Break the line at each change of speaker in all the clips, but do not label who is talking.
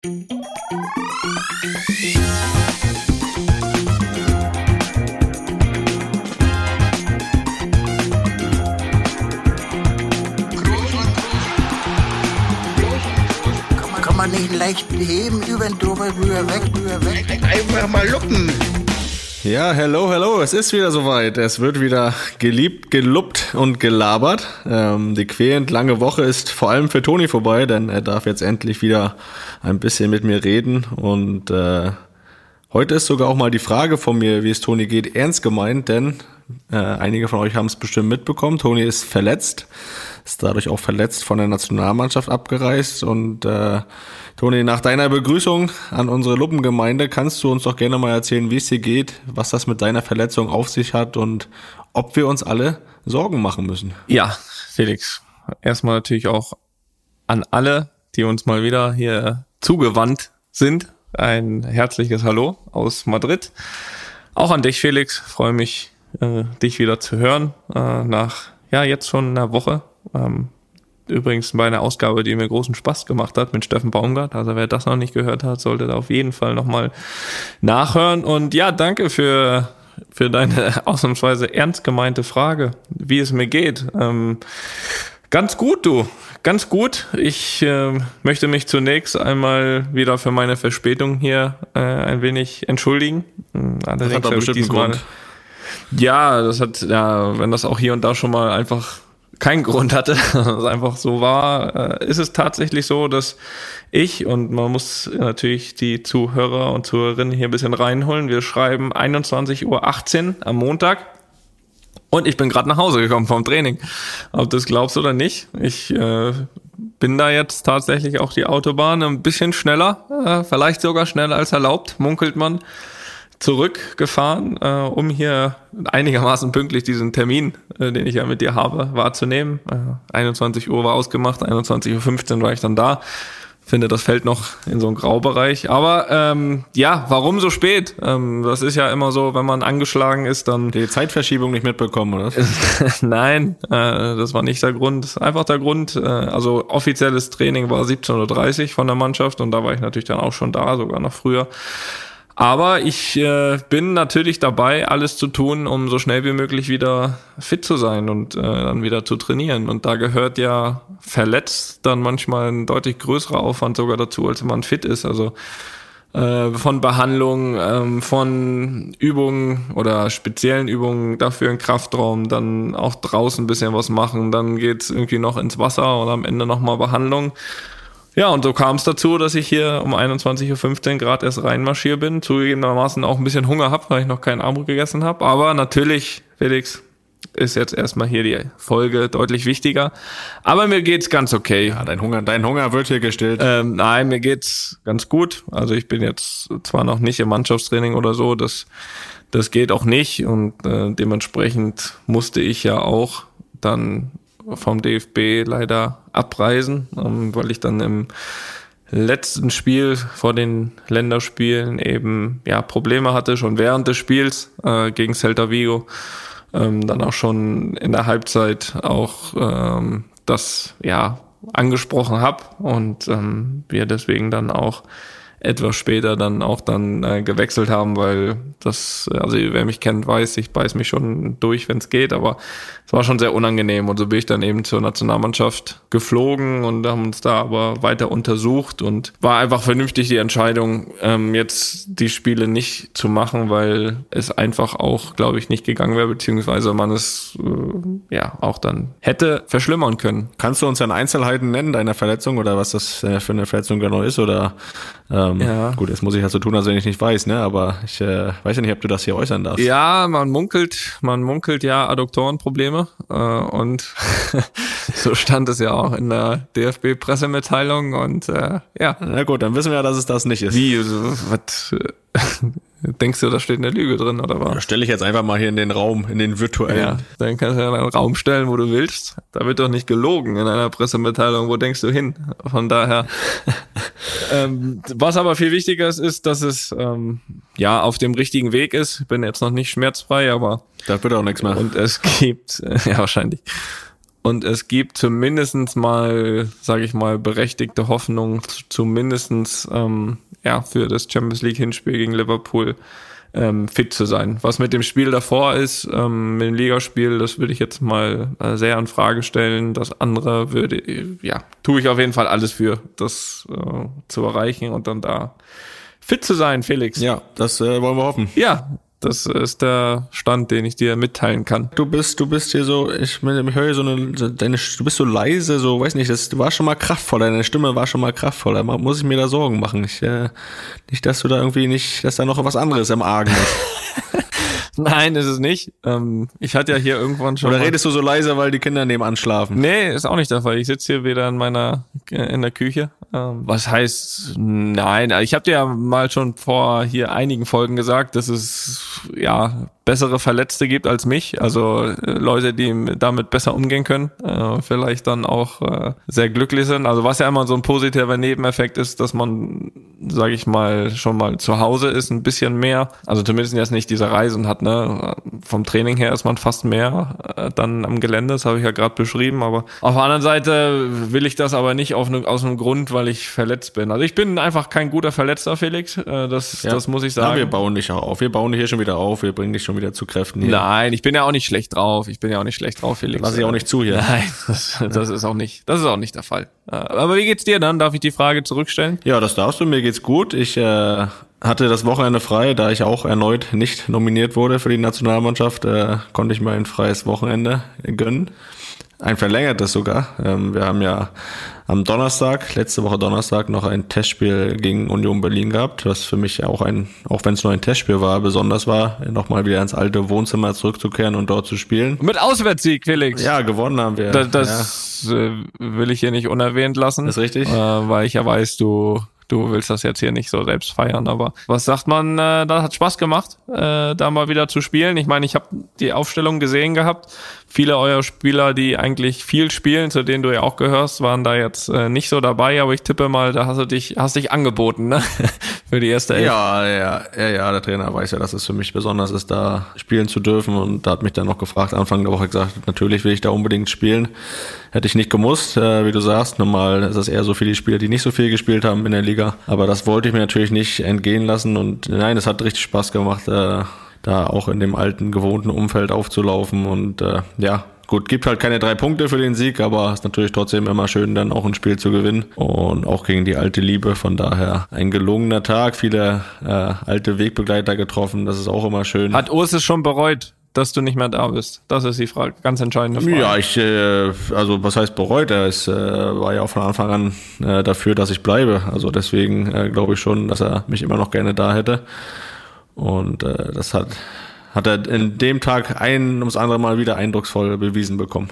Kann man nicht leicht heben, über den drüber, rüber, weg.
Einfach mal luppen.
Ja, hello, es ist wieder soweit. Es wird wieder geliebt, geluppt und gelabert. Die quälend lange Woche ist vor allem für Toni vorbei, denn er darf jetzt endlich wieder ein bisschen mit mir reden. Und heute ist sogar auch mal die Frage von mir, wie es Toni geht, ernst gemeint, denn einige von euch haben es bestimmt mitbekommen. Toni ist verletzt, ist dadurch auch verletzt von der Nationalmannschaft abgereist. Und Toni, nach deiner Begrüßung an unsere Luppengemeinde kannst du uns doch gerne mal erzählen, wie es dir geht, was das mit deiner Verletzung auf sich hat und ob wir uns alle Sorgen machen müssen.
Ja, Felix, erstmal natürlich auch an alle, die uns mal wieder hier zugewandt sind, ein herzliches Hallo aus Madrid. Auch an dich, Felix, freue mich, dich wieder zu hören, nach jetzt schon einer Woche. Übrigens bei einer Ausgabe, die mir großen Spaß gemacht hat mit Steffen Baumgart. Also wer das noch nicht gehört hat, sollte da auf jeden Fall nochmal nachhören. Und ja, danke für deine ausnahmsweise ernst gemeinte Frage, wie es mir geht. Ganz gut, du. Ganz gut. Ich möchte mich zunächst einmal wieder für meine Verspätung hier ein wenig entschuldigen.
Das hat doch bestimmt einen Grund.
Ja, wenn das auch hier und da schon mal einfach keinen Grund hatte, dass es einfach so war, ist es tatsächlich so, dass ich, und man muss natürlich die Zuhörer und Zuhörerinnen hier ein bisschen reinholen, wir schreiben 21:18 Uhr am Montag und ich bin gerade nach Hause gekommen vom Training. Ob du das glaubst oder nicht, ich bin da jetzt tatsächlich auch die Autobahn ein bisschen schneller, vielleicht sogar schneller als erlaubt, munkelt man, zurückgefahren, um hier einigermaßen pünktlich diesen Termin, den ich ja mit dir habe, wahrzunehmen. 21 Uhr war ausgemacht, 21:15 Uhr war ich dann da. Finde, das fällt noch in so einen Graubereich. Aber warum so spät? Das ist ja immer so, wenn man angeschlagen ist, dann...
Die Zeitverschiebung nicht mitbekommen, oder?
Nein, das war nicht der Grund. Das ist einfach der Grund, also offizielles Training war 17:30 Uhr von der Mannschaft und da war ich natürlich dann auch schon da, sogar noch früher. Aber ich bin natürlich dabei, alles zu tun, um so schnell wie möglich wieder fit zu sein und dann wieder zu trainieren. Und da gehört ja verletzt dann manchmal ein deutlich größerer Aufwand sogar dazu, als wenn man fit ist. Also von Behandlung, von Übungen oder speziellen Übungen dafür im Kraftraum, dann auch draußen ein bisschen was machen, dann geht's irgendwie noch ins Wasser und am Ende nochmal Behandlung. Ja, und so kam es dazu, dass ich hier um 21:15 Uhr gerade erst reinmarschiert bin, zugegebenermaßen auch ein bisschen Hunger habe, weil ich noch keinen Abendbrot gegessen habe. Aber natürlich, Felix, ist jetzt erstmal hier die Folge deutlich wichtiger. Aber mir geht's ganz okay.
Ja, dein Hunger wird hier gestillt.
Nein, mir geht's ganz gut. Also ich bin jetzt zwar noch nicht im Mannschaftstraining oder so, das geht auch nicht. Und dementsprechend musste ich ja auch dann vom DFB leider abreisen, weil ich dann im letzten Spiel vor den Länderspielen eben Probleme hatte, schon während des Spiels gegen Celta Vigo, dann auch schon in der Halbzeit auch das angesprochen habe und wir deswegen dann auch etwas später dann gewechselt haben, weil das, also wer mich kennt, weiß, ich beiß mich schon durch, wenn es geht, aber es war schon sehr unangenehm und so bin ich dann eben zur Nationalmannschaft geflogen und haben uns da aber weiter untersucht und war einfach vernünftig die Entscheidung, jetzt die Spiele nicht zu machen, weil es einfach auch, glaube ich, nicht gegangen wäre, beziehungsweise man es auch dann hätte verschlimmern können.
Kannst du uns dann Einzelheiten nennen deiner Verletzung oder was das für eine Verletzung genau ist oder gut, jetzt muss ich halt so tun, als wenn ich nicht weiß, ne? Aber ich weiß ja nicht, ob du das hier äußern darfst.
Ja, man munkelt ja Adduktorenprobleme und so stand es ja auch in der DFB-Pressemitteilung und
Na gut, dann wissen wir ja, dass es das nicht ist.
Wie, was denkst du, da steht eine Lüge drin oder was?
Das stelle ich jetzt einfach mal hier in den Raum, in den virtuellen.
Ja, dann kannst du ja einen Raum stellen, wo du willst. Da wird doch nicht gelogen in einer Pressemitteilung. Wo denkst du hin? Von daher. Was aber viel wichtiger ist, dass es auf dem richtigen Weg ist. Ich bin jetzt noch nicht schmerzfrei, aber
da wird auch nichts mehr.
Und es gibt, ja wahrscheinlich. Und es gibt zumindest mal, sage ich mal, berechtigte Hoffnung, zumindestens für das Champions League Hinspiel gegen Liverpool fit zu sein. Was mit dem Spiel davor ist, mit dem Ligaspiel, das würde ich jetzt mal sehr in Frage stellen. Das andere tue ich auf jeden Fall alles für, das zu erreichen und dann da fit zu sein, Felix.
Ja, das wollen wir hoffen.
Ja, das ist der Stand, den ich dir mitteilen kann.
Du bist hier so, ich höre hier so du bist so leise, so, weiß nicht, du warst schon mal kraftvoller, deine Stimme war schon mal kraftvoller. Muss ich mir da Sorgen machen? Nicht, dass du da dass da noch was anderes im Argen ist.
Nein, ist es nicht. Ich hatte ja hier irgendwann schon.
Oder redest du so leise, weil die Kinder nebenan schlafen?
Nee, ist auch nicht der Fall. Ich sitze hier wieder in der Küche. Was heißt, nein, ich habe dir ja mal schon vor hier einigen Folgen gesagt, dass es bessere Verletzte gibt als mich, also Leute, die damit besser umgehen können, vielleicht dann auch sehr glücklich sind. Also was ja immer so ein positiver Nebeneffekt ist, dass man, sage ich mal, schon mal zu Hause ist, ein bisschen mehr, also zumindest jetzt nicht diese Reisen hat, ne? Vom Training her ist man fast mehr dann am Gelände, das habe ich ja gerade beschrieben, aber auf der anderen Seite will ich das aber nicht aus einem Grund, weil ich verletzt bin. Also ich bin einfach kein guter Verletzter, Felix, das muss ich sagen.
Ja, wir bauen dich auch auf, wir bauen dich hier schon wieder auf, wir bringen dich schon wieder zu Kräften hier.
Nein, ich bin ja auch nicht schlecht drauf, Felix.
Lass ich auch nicht zu hier.
Nein, das ist auch nicht der Fall. Aber wie geht's dir dann? Darf ich die Frage zurückstellen?
Ja, das darfst du, mir geht's gut. Ich hatte das Wochenende frei, da ich auch erneut nicht nominiert wurde für die Nationalmannschaft, konnte ich mir ein freies Wochenende gönnen. Ein verlängertes sogar. Wir haben ja am letzte Woche Donnerstag, noch ein Testspiel gegen Union Berlin gehabt, was für mich auch auch wenn es nur ein Testspiel war, besonders war, nochmal wieder ins alte Wohnzimmer zurückzukehren und dort zu spielen.
Mit Auswärtssieg, Felix.
Ja, gewonnen haben wir.
Das will ich hier nicht unerwähnt lassen.
Das ist richtig.
Weil ich ja weiß, du willst das jetzt hier nicht so selbst feiern, aber was sagt man, da hat Spaß gemacht, da mal wieder zu spielen. Ich meine, ich habe die Aufstellung gesehen gehabt. Viele eurer Spieler, die eigentlich viel spielen, zu denen du ja auch gehörst, waren da jetzt nicht so dabei, aber ich tippe mal, da hast dich angeboten, ne? Für die erste Elf.
Ja, der Trainer weiß ja, dass es für mich besonders ist, da spielen zu dürfen, und da hat mich dann noch gefragt, Anfang der Woche gesagt, natürlich will ich da unbedingt spielen. Hätte ich nicht gemusst, wie du sagst, normal ist das eher so für die Spieler, die nicht so viel gespielt haben in der Liga, aber das wollte ich mir natürlich nicht entgehen lassen, und nein, es hat richtig Spaß gemacht, da auch in dem alten, gewohnten Umfeld aufzulaufen, und gut, gibt halt keine 3 Punkte für den Sieg, aber ist natürlich trotzdem immer schön, dann auch ein Spiel zu gewinnen, und auch gegen die alte Liebe, von daher ein gelungener Tag, viele alte Wegbegleiter getroffen, das ist auch immer schön.
Hat Urs es schon bereut, dass du nicht mehr da bist? Das ist die Frage, ganz entscheidende Frage.
Ja, also was heißt bereut? Er war ja auch von Anfang an dafür, dass ich bleibe, also deswegen glaube ich schon, dass er mich immer noch gerne da hätte. Und das hat er in dem Tag ein ums andere Mal wieder eindrucksvoll bewiesen bekommen.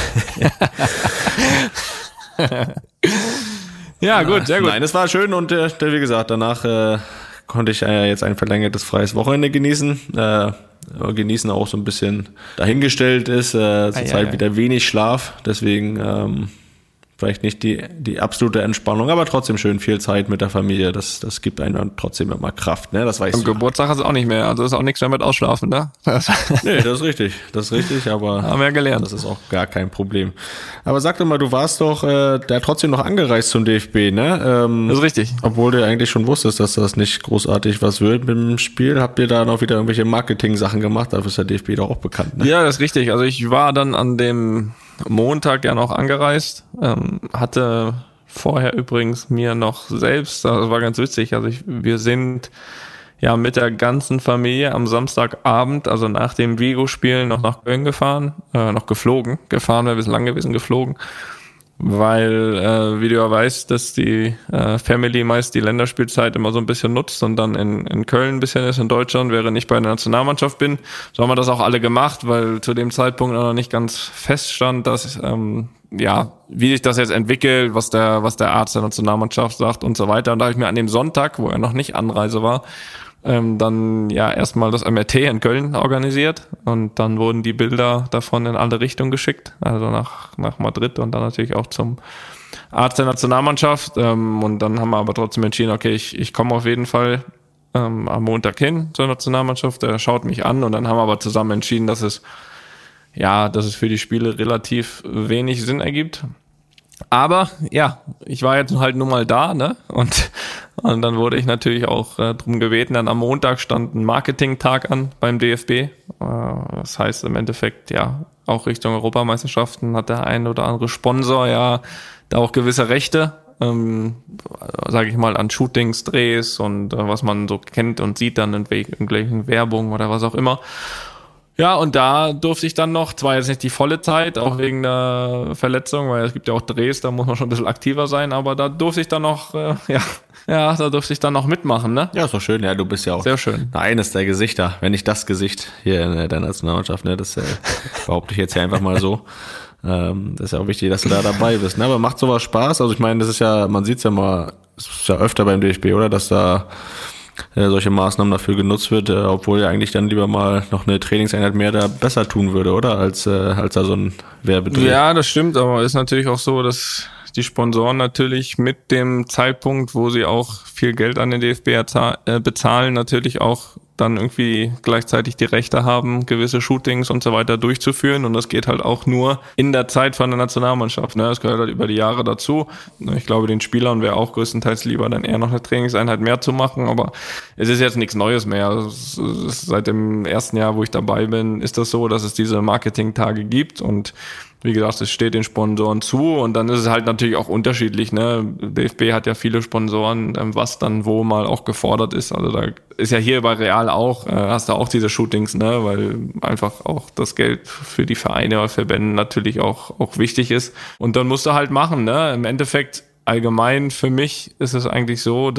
Ja, gut, sehr gut.
Nein, es war schön, und wie gesagt, danach konnte ich jetzt ein verlängertes freies Wochenende genießen. Genießen auch so ein bisschen dahingestellt ist. Zurzeit wieder wenig Schlaf, deswegen vielleicht nicht die absolute Entspannung, aber trotzdem schön viel Zeit mit der Familie. Das gibt einem dann trotzdem immer Kraft, ne? Das weißt du.
Am Geburtstag hast du auch nicht mehr, also ist auch nichts mehr mit Ausschlafen, ne?
Nee, das ist richtig, aber
haben wir gelernt.
Das ist auch gar kein Problem. Aber sag doch mal, du warst doch da trotzdem noch angereist zum DFB, ne?
Das ist richtig.
Obwohl du eigentlich schon wusstest, dass das nicht großartig was wird mit dem Spiel. Habt ihr da noch wieder irgendwelche Marketing-Sachen gemacht? Dafür ist der DFB doch auch bekannt, ne?
Ja, das ist richtig. Also ich war dann an dem Montag ja noch angereist, hatte vorher übrigens mir noch selbst, das war ganz witzig, also wir sind ja mit der ganzen Familie am Samstagabend, also nach dem Vigo-Spiel noch nach Köln gefahren, gefahren, wir sind lang gewesen, geflogen, weil, wie du ja weißt, dass die Family meist die Länderspielzeit immer so ein bisschen nutzt und dann in Köln ein bisschen ist, in Deutschland, während ich bei der Nationalmannschaft bin. So haben wir das auch alle gemacht, weil zu dem Zeitpunkt noch nicht ganz feststand, dass wie sich das jetzt entwickelt, was der Arzt der Nationalmannschaft sagt und so weiter. Und da habe ich mir an dem Sonntag, wo er noch nicht Anreise war, dann ja erstmal das MRT in Köln organisiert, und dann wurden die Bilder davon in alle Richtungen geschickt, also nach Madrid und dann natürlich auch zum Arzt der Nationalmannschaft, und dann haben wir aber trotzdem entschieden, okay, ich komme auf jeden Fall am Montag hin zur Nationalmannschaft, der schaut mich an, und dann haben wir aber zusammen entschieden, dass es ja, dass es für die Spiele relativ wenig Sinn ergibt. Aber ja, ich war jetzt halt nun mal da, ne? Und dann wurde ich natürlich auch drum gebeten. Dann am Montag stand ein Marketing-Tag an beim DFB. Das heißt im Endeffekt, ja, auch Richtung Europameisterschaften hat der ein oder andere Sponsor ja da auch gewisse Rechte, sage ich mal, an Shootings, Drehs und was man so kennt und sieht dann in irgendwelchen Werbung oder was auch immer. Ja, und da durfte ich dann noch, zwar jetzt nicht die volle Zeit, auch wegen der Verletzung, weil es gibt ja auch Drehs, da muss man schon ein bisschen aktiver sein, aber da durfte ich dann noch, da durfte ich dann noch mitmachen, ne?
Ja, ist doch schön, ja, du bist ja auch
sehr schön.
Eines der Gesichter, wenn nicht das Gesicht hier in der Nationalmannschaft, ne, das behaupte ich jetzt hier einfach mal so. Das ist ja auch wichtig, dass du da dabei bist, ne? Aber macht sowas Spaß? Also ich meine, das ist ja, man sieht's ja mal, es ist ja öfter beim DFB, oder? Dass da solche Maßnahmen dafür genutzt wird, obwohl ja eigentlich dann lieber mal noch eine Trainingseinheit mehr da besser tun würde, oder? Als da so ein Werbedreh.
Ja, das stimmt, aber ist natürlich auch so, dass die Sponsoren natürlich mit dem Zeitpunkt, wo sie auch viel Geld an den DFB bezahlen, natürlich auch dann irgendwie gleichzeitig die Rechte haben, gewisse Shootings und so weiter durchzuführen. Und das geht halt auch nur in der Zeit von der Nationalmannschaft. Ne? Das gehört halt über die Jahre dazu. Ich glaube, den Spielern wäre auch größtenteils lieber, dann eher noch eine Trainingseinheit mehr zu machen. Aber es ist jetzt nichts Neues mehr. Seit dem ersten Jahr, wo ich dabei bin, ist das so, dass es diese Marketing-Tage gibt. Und wie gesagt, es steht den Sponsoren zu und dann ist es halt natürlich auch unterschiedlich, ne? DFB hat ja viele Sponsoren, was dann wo mal auch gefordert ist. Also da ist ja hier bei Real auch, hast du auch diese Shootings, ne? Weil einfach auch das Geld für die Vereine oder Verbände natürlich auch wichtig ist. Und dann musst du halt machen, ne? Im Endeffekt allgemein für mich ist es eigentlich so,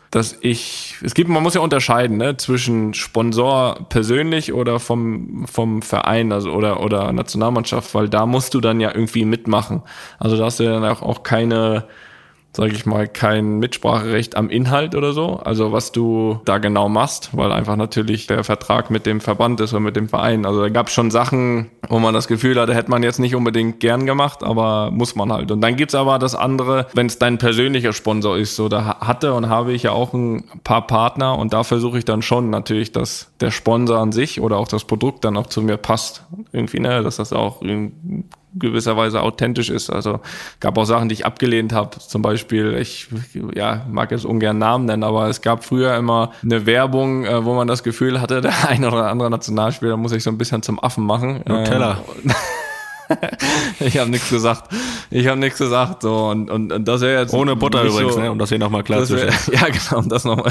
man muss ja unterscheiden, ne, zwischen Sponsor persönlich oder vom Verein, also oder Nationalmannschaft, weil da musst du dann ja irgendwie mitmachen. Also da hast du dann auch keine, sage ich mal, kein Mitspracherecht am Inhalt oder so, also was du da genau machst, weil einfach natürlich der Vertrag mit dem Verband ist oder mit dem Verein. Also da gab es schon Sachen, wo man das Gefühl hatte, hätte man jetzt nicht unbedingt gern gemacht, aber muss man halt. Und dann gibt's aber das andere, wenn es dein persönlicher Sponsor ist, so da hatte und habe ich ja auch ein paar Partner und da versuche ich dann schon natürlich, dass der Sponsor an sich oder auch das Produkt dann auch zu mir passt. Irgendwie, ne, dass das auch in gewisser Weise authentisch ist. Also gab auch Sachen, die ich abgelehnt habe. Zum Beispiel, ich mag jetzt ungern Namen nennen, aber es gab früher immer eine Werbung, wo man das Gefühl hatte, der eine oder andere Nationalspieler muss sich so ein bisschen zum Affen machen.
Nutella.
Ich habe nichts gesagt. So und das wäre jetzt
ohne Butter übrigens, so, ne, um das hier nochmal klar zu stellen.
Ja, genau, um das nochmal.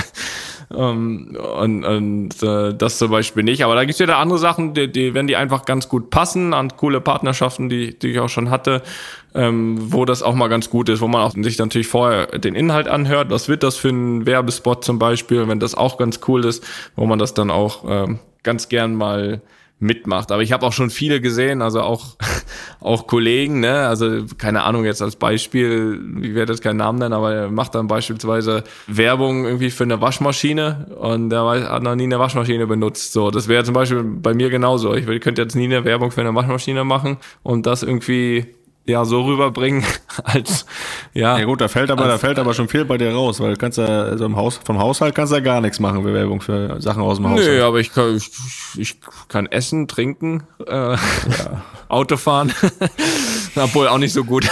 Das zum Beispiel nicht. Aber da gibt's wieder andere Sachen, die wenn die einfach ganz gut passen an coole Partnerschaften, die ich auch schon hatte, wo das auch mal ganz gut ist, wo man auch sich natürlich vorher den Inhalt anhört. Was wird das für ein Werbespot zum Beispiel, wenn das auch ganz cool ist, wo man das dann auch ganz gern mal mitmacht. Aber ich habe auch schon viele gesehen, also auch Kollegen, ne, also keine Ahnung jetzt als Beispiel, ich werde jetzt keinen Namen nennen, aber er macht dann beispielsweise Werbung irgendwie für eine Waschmaschine und der hat noch nie eine Waschmaschine benutzt. So, das wäre zum Beispiel bei mir genauso. Ich könnte jetzt nie eine Werbung für eine Waschmaschine machen und das irgendwie so rüberbringen als
ja gut, da fällt aber schon viel bei dir raus, weil du kannst ja also vom Haushalt kannst du ja gar nichts machen, Bewerbung für Sachen aus dem Haushalt.
Nee, aber ich kann essen, trinken, Auto fahren. Obwohl auch nicht so gut.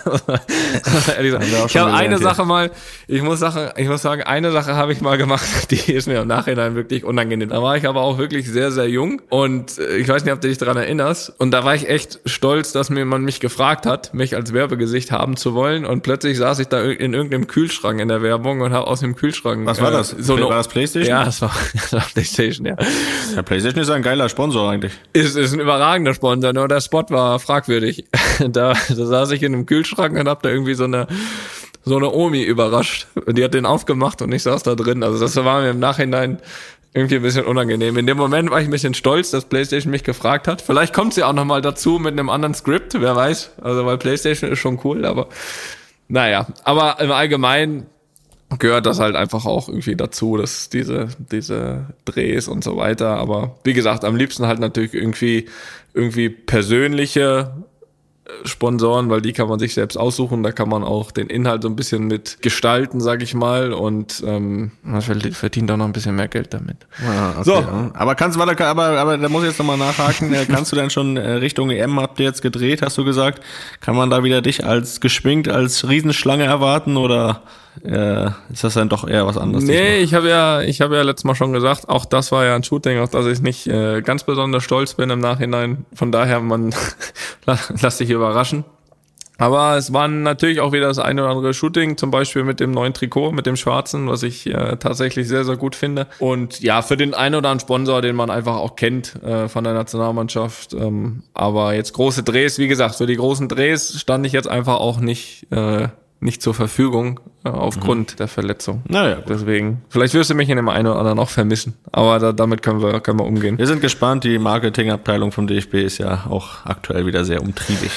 Ich habe eine Sache mal, ich muss sagen, eine Sache habe ich mal gemacht, die ist mir im Nachhinein wirklich unangenehm. Da war ich aber auch wirklich sehr, sehr jung und ich weiß nicht, ob du dich daran erinnerst. Und da war ich echt stolz, dass man mich gefragt hat, mich als Werbegesicht haben zu wollen. Und plötzlich saß ich da in irgendeinem Kühlschrank in der Werbung und habe aus dem Kühlschrank...
Was war das? War das PlayStation?
Ja, das war PlayStation, ja.
Ja, PlayStation ist ein geiler Sponsor eigentlich.
Ist ein überragender Sponsor, nur der Spot war fragwürdig. Da saß ich in einem Kühlschrank und hab da irgendwie so eine Omi überrascht. Die hat den aufgemacht und ich saß da drin. Also das war mir im Nachhinein irgendwie ein bisschen unangenehm. In dem Moment war ich ein bisschen stolz, dass PlayStation mich gefragt hat. Vielleicht kommt sie auch nochmal dazu mit einem anderen Skript, wer weiß. Also weil PlayStation ist schon cool, aber naja. Aber im Allgemeinen gehört das halt einfach auch irgendwie dazu, dass diese Drehs und so weiter. Aber wie gesagt, am liebsten halt natürlich irgendwie persönliche Sponsoren, weil die kann man sich selbst aussuchen, da kann man auch den Inhalt so ein bisschen mit gestalten, sag ich mal, und man verdient auch noch ein bisschen mehr Geld damit.
Ja, okay,
So.
ja. Aber aber da muss ich jetzt nochmal nachhaken, kannst du denn schon Richtung EM, habt ihr jetzt gedreht, hast du gesagt, kann man da wieder dich als geschminkt, als Riesenschlange erwarten oder ist das dann doch eher was anderes?
Nee, ich habe ja letztes Mal schon gesagt, auch das war ja ein Shooting, auf das ich nicht ganz besonders stolz bin im Nachhinein. Von daher, man lass dich überraschen. Aber es war natürlich auch wieder das eine oder andere Shooting, zum Beispiel mit dem neuen Trikot, mit dem schwarzen, was ich tatsächlich sehr, sehr gut finde. Und ja, für den einen oder anderen Sponsor, den man einfach auch kennt von der Nationalmannschaft. Aber jetzt große Drehs, wie gesagt, für die großen Drehs stand ich jetzt einfach auch nicht zur Verfügung aufgrund der Verletzung.
Naja, gut.
Deswegen, vielleicht wirst du mich in dem einen oder anderen noch vermissen, aber damit können wir umgehen.
Wir sind gespannt, die Marketingabteilung vom DFB ist ja auch aktuell wieder sehr umtriebig.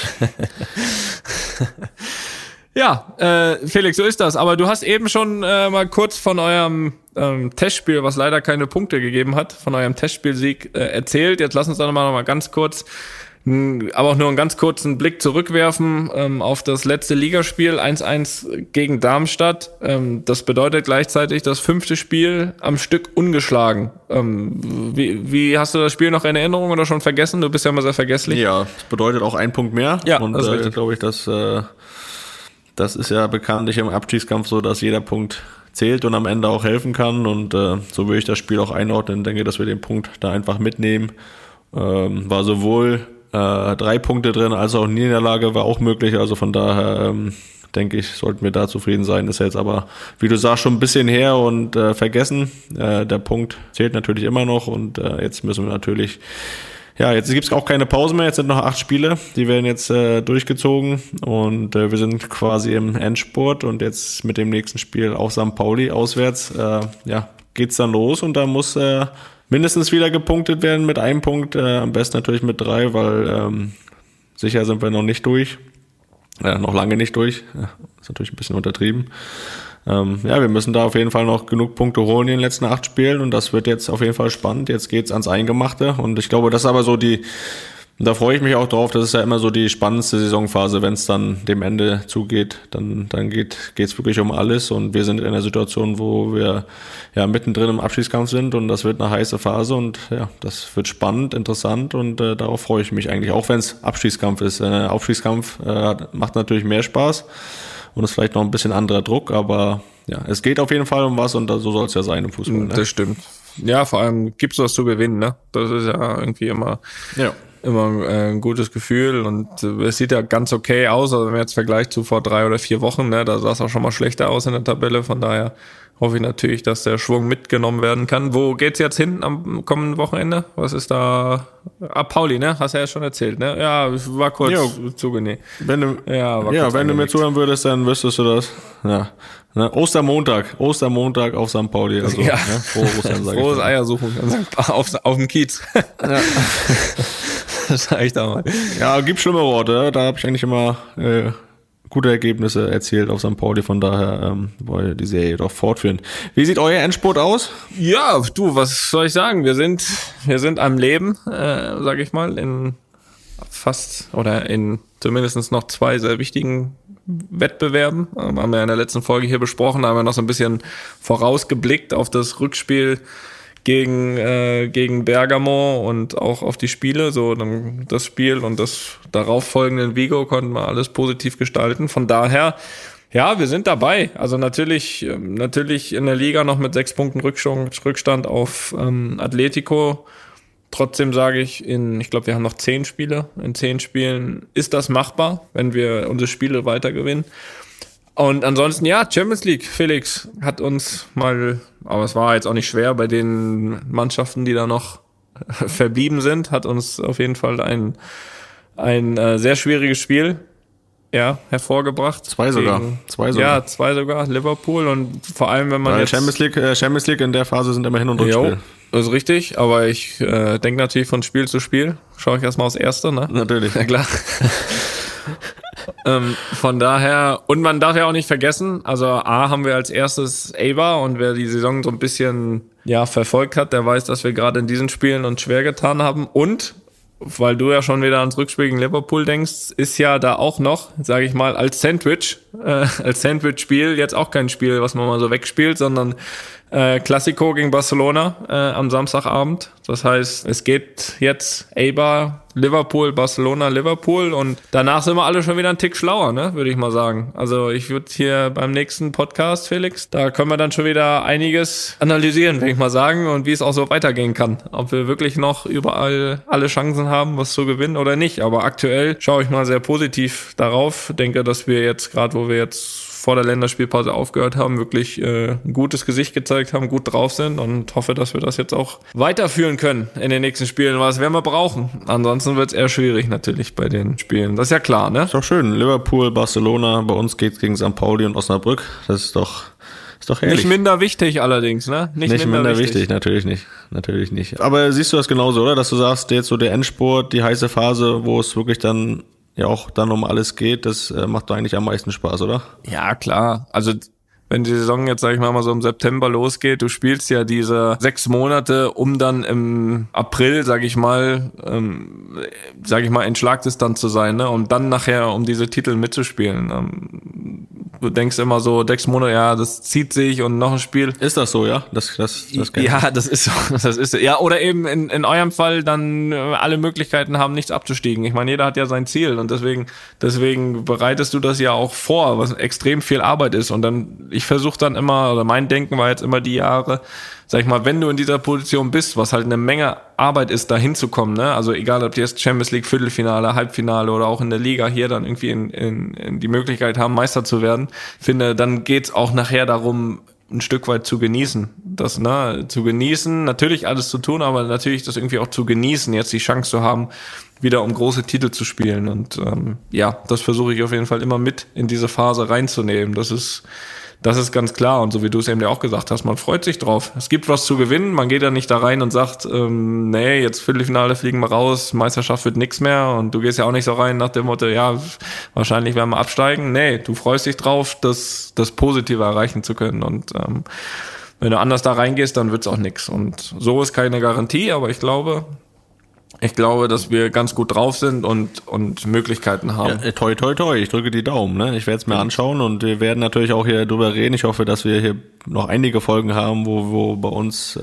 Ja, Felix, so ist das. Aber du hast eben schon mal kurz von eurem Testspiel, was leider keine Punkte gegeben hat, von eurem Testspielsieg erzählt. Jetzt lass uns da noch mal ganz kurz, aber auch nur einen ganz kurzen Blick zurückwerfen auf das letzte Ligaspiel 1-1 gegen Darmstadt. Das bedeutet gleichzeitig das 5. Spiel am Stück ungeschlagen. Wie hast du das Spiel noch in Erinnerung oder schon vergessen? Du bist ja immer sehr vergesslich.
Ja, das bedeutet auch ein Punkt mehr.
Ja,
und
das ist richtig.
glaube ich, das ist ja bekanntlich im Abstiegskampf so, dass jeder Punkt zählt und am Ende auch helfen kann. Und so würde ich das Spiel auch einordnen. Denke, dass wir den Punkt da einfach mitnehmen. War sowohl 3 Punkte drin, als auch Niederlage war auch möglich. Also von daher denke ich, sollten wir da zufrieden sein. Ist jetzt aber, wie du sagst, schon ein bisschen her und vergessen. Der Punkt zählt natürlich immer noch und jetzt müssen wir natürlich, ja, jetzt gibt's auch keine Pause mehr. Jetzt sind noch 8 Spiele, die werden jetzt durchgezogen und wir sind quasi im Endspurt und jetzt mit dem nächsten Spiel auf St. Pauli auswärts, geht's dann los und da muss mindestens wieder gepunktet werden mit 1 Punkt, am besten natürlich mit 3, weil sicher sind wir noch nicht durch. Noch lange nicht durch. Ist natürlich ein bisschen untertrieben. Wir müssen da auf jeden Fall noch genug Punkte holen in den letzten 8 Spielen und das wird jetzt auf jeden Fall spannend. Jetzt geht's ans Eingemachte und ich glaube, das ist aber so da freue ich mich auch drauf, das ist ja immer so die spannendste Saisonphase, wenn es dann dem Ende zugeht, dann geht's wirklich um alles und wir sind in einer Situation, wo wir ja mittendrin im Abschiedskampf sind und das wird eine heiße Phase und ja, das wird spannend, interessant und darauf freue ich mich eigentlich, auch wenn es Abschiedskampf ist. Abschiedskampf macht natürlich mehr Spaß und ist vielleicht noch ein bisschen anderer Druck, aber ja, es geht auf jeden Fall um was und so soll es ja sein im Fußball. Ne?
Das stimmt. Ja, vor allem gibt's was zu gewinnen, ne? Das ist ja irgendwie immer ein gutes Gefühl und es sieht ja ganz okay aus, also wenn man jetzt vergleicht zu vor 3 oder 4 Wochen, ne, da sah es auch schon mal schlechter aus in der Tabelle, von daher hoffe ich natürlich, dass der Schwung mitgenommen werden kann. Wo geht's jetzt hin am kommenden Wochenende? Was ist da? Pauli, ne? Hast du ja schon erzählt, ne? Ja, war kurz zugenäht.
Wenn du mir zuhören würdest, dann wüsstest du das. Ja. Ne? Ostermontag auf St. Pauli. Also,
ja.
Ne? Frohe Ostern, sag ich.
Frohes Eiersuchen auf dem Kiez.
Ja.
Das sag ich da mal.
Ja, gibt schlimmere Orte. Da habe ich eigentlich immer gute Ergebnisse erzielt auf St. Pauli. Von daher wollen wir die Serie doch fortführen. Wie sieht euer Endspurt aus?
Ja, du, was soll ich sagen? Wir sind am Leben, sag ich mal, in zumindest noch 2 sehr wichtigen Wettbewerben. Haben wir ja in der letzten Folge hier besprochen, da haben wir noch so ein bisschen vorausgeblickt auf das Rückspiel gegen Bergamo und auch auf die Spiele, so dann das Spiel und das darauf folgende in Vigo konnten wir alles positiv gestalten. Von daher, ja, wir sind dabei. Also natürlich in der Liga noch mit 6 Punkten Rückstand auf Atletico. Trotzdem sage ich, ich glaube, wir haben noch 10 Spiele. In 10 Spielen ist das machbar, wenn wir unsere Spiele weiter gewinnen. Und ansonsten, ja, Champions League, Felix hat uns mal, aber es war jetzt auch nicht schwer bei den Mannschaften, die da noch verblieben sind, hat uns auf jeden Fall ein sehr schwieriges Spiel hervorgebracht.
2 sogar.
Ja, 2 sogar, Liverpool und vor allem, wenn man
jetzt... Champions League in der Phase sind immer Hin- und Rückspiel.
Das ist richtig, aber ich denke natürlich von Spiel zu Spiel. Schaue ich erstmal aufs Erste, ne?
Natürlich.
Ja, klar. Von daher, und man darf ja auch nicht vergessen, also haben wir als erstes Eibar und wer die Saison so ein bisschen verfolgt hat, der weiß, dass wir gerade in diesen Spielen uns schwer getan haben und weil du ja schon wieder ans Rückspiel gegen Liverpool denkst, ist ja da auch noch, sage ich mal, als Sandwich-Spiel jetzt auch kein Spiel, was man mal so wegspielt, sondern Classico gegen Barcelona am Samstagabend. Das heißt, es geht jetzt Eibar, Liverpool, Barcelona, Liverpool und danach sind wir alle schon wieder einen Tick schlauer, ne, würde ich mal sagen. Also ich würde hier beim nächsten Podcast, Felix, da können wir dann schon wieder einiges analysieren, würde ich mal sagen, und wie es auch so weitergehen kann. Ob wir wirklich noch überall alle Chancen haben, was zu gewinnen oder nicht. Aber aktuell schaue ich mal sehr positiv darauf. Denke, dass wir jetzt, gerade wo wir jetzt vor der Länderspielpause aufgehört haben, wirklich ein gutes Gesicht gezeigt haben, gut drauf sind und hoffe, dass wir das jetzt auch weiterführen können in den nächsten Spielen, was werden wir brauchen. Ansonsten wird es eher schwierig natürlich bei den Spielen. Das ist ja klar, ne?
Ist doch schön. Liverpool, Barcelona, bei uns geht's gegen St. Pauli und Osnabrück. Das ist doch herrlich.
Nicht minder wichtig allerdings, ne?
Nicht minder wichtig, natürlich nicht. Aber siehst du das genauso, oder? Dass du sagst, jetzt so der Endspurt, die heiße Phase, wo es wirklich dann ja auch dann um alles geht, das macht doch eigentlich am meisten Spaß, oder?
Ja, klar. Also wenn die Saison jetzt, sag ich mal, so im September losgeht, du spielst ja diese 6 Monate, um dann im April, sag ich mal, in Schlagdistanz zu sein, ne? Und dann nachher um diese Titel mitzuspielen. Du denkst immer so, 6 Monate, ja, das zieht sich und noch ein Spiel.
Ist das so, ja? Das
ja, das ist so. Ja, oder eben in eurem Fall dann alle Möglichkeiten haben, nichts abzustiegen. Ich meine, jeder hat ja sein Ziel und deswegen bereitest du das ja auch vor, was extrem viel Arbeit ist. Und dann, ich versuche dann immer, oder mein Denken war jetzt immer die Jahre, sag ich mal, wenn du in dieser Position bist, was halt eine Menge Arbeit ist, da hinzukommen, ne? Also egal, ob die jetzt Champions League Viertelfinale, Halbfinale oder auch in der Liga hier dann irgendwie in die Möglichkeit haben, Meister zu werden, finde, dann geht's auch nachher darum, ein Stück weit zu genießen. Das, ne, zu genießen, natürlich alles zu tun, aber natürlich das irgendwie auch zu genießen, jetzt die Chance zu haben, wieder um große Titel zu spielen. Und ja, das versuche ich auf jeden Fall immer mit in diese Phase reinzunehmen. Das ist ganz klar. Und so wie du es eben ja auch gesagt hast, man freut sich drauf. Es gibt was zu gewinnen. Man geht ja nicht da rein und sagt, nee, jetzt Viertelfinale fliegen wir raus, Meisterschaft wird nichts mehr. Und du gehst ja auch nicht so rein nach dem Motto, ja, wahrscheinlich werden wir absteigen. Nee, du freust dich drauf, das Positive erreichen zu können. Und wenn du anders da reingehst, dann wird's auch nix. Und so ist keine Garantie, aber ich glaube, dass wir ganz gut drauf sind und Möglichkeiten haben.
Ja, toi, toi, toi. Ich drücke die Daumen, ne? Ich werde es mir anschauen und wir werden natürlich auch hier drüber reden. Ich hoffe, dass wir hier noch einige Folgen haben, wo bei uns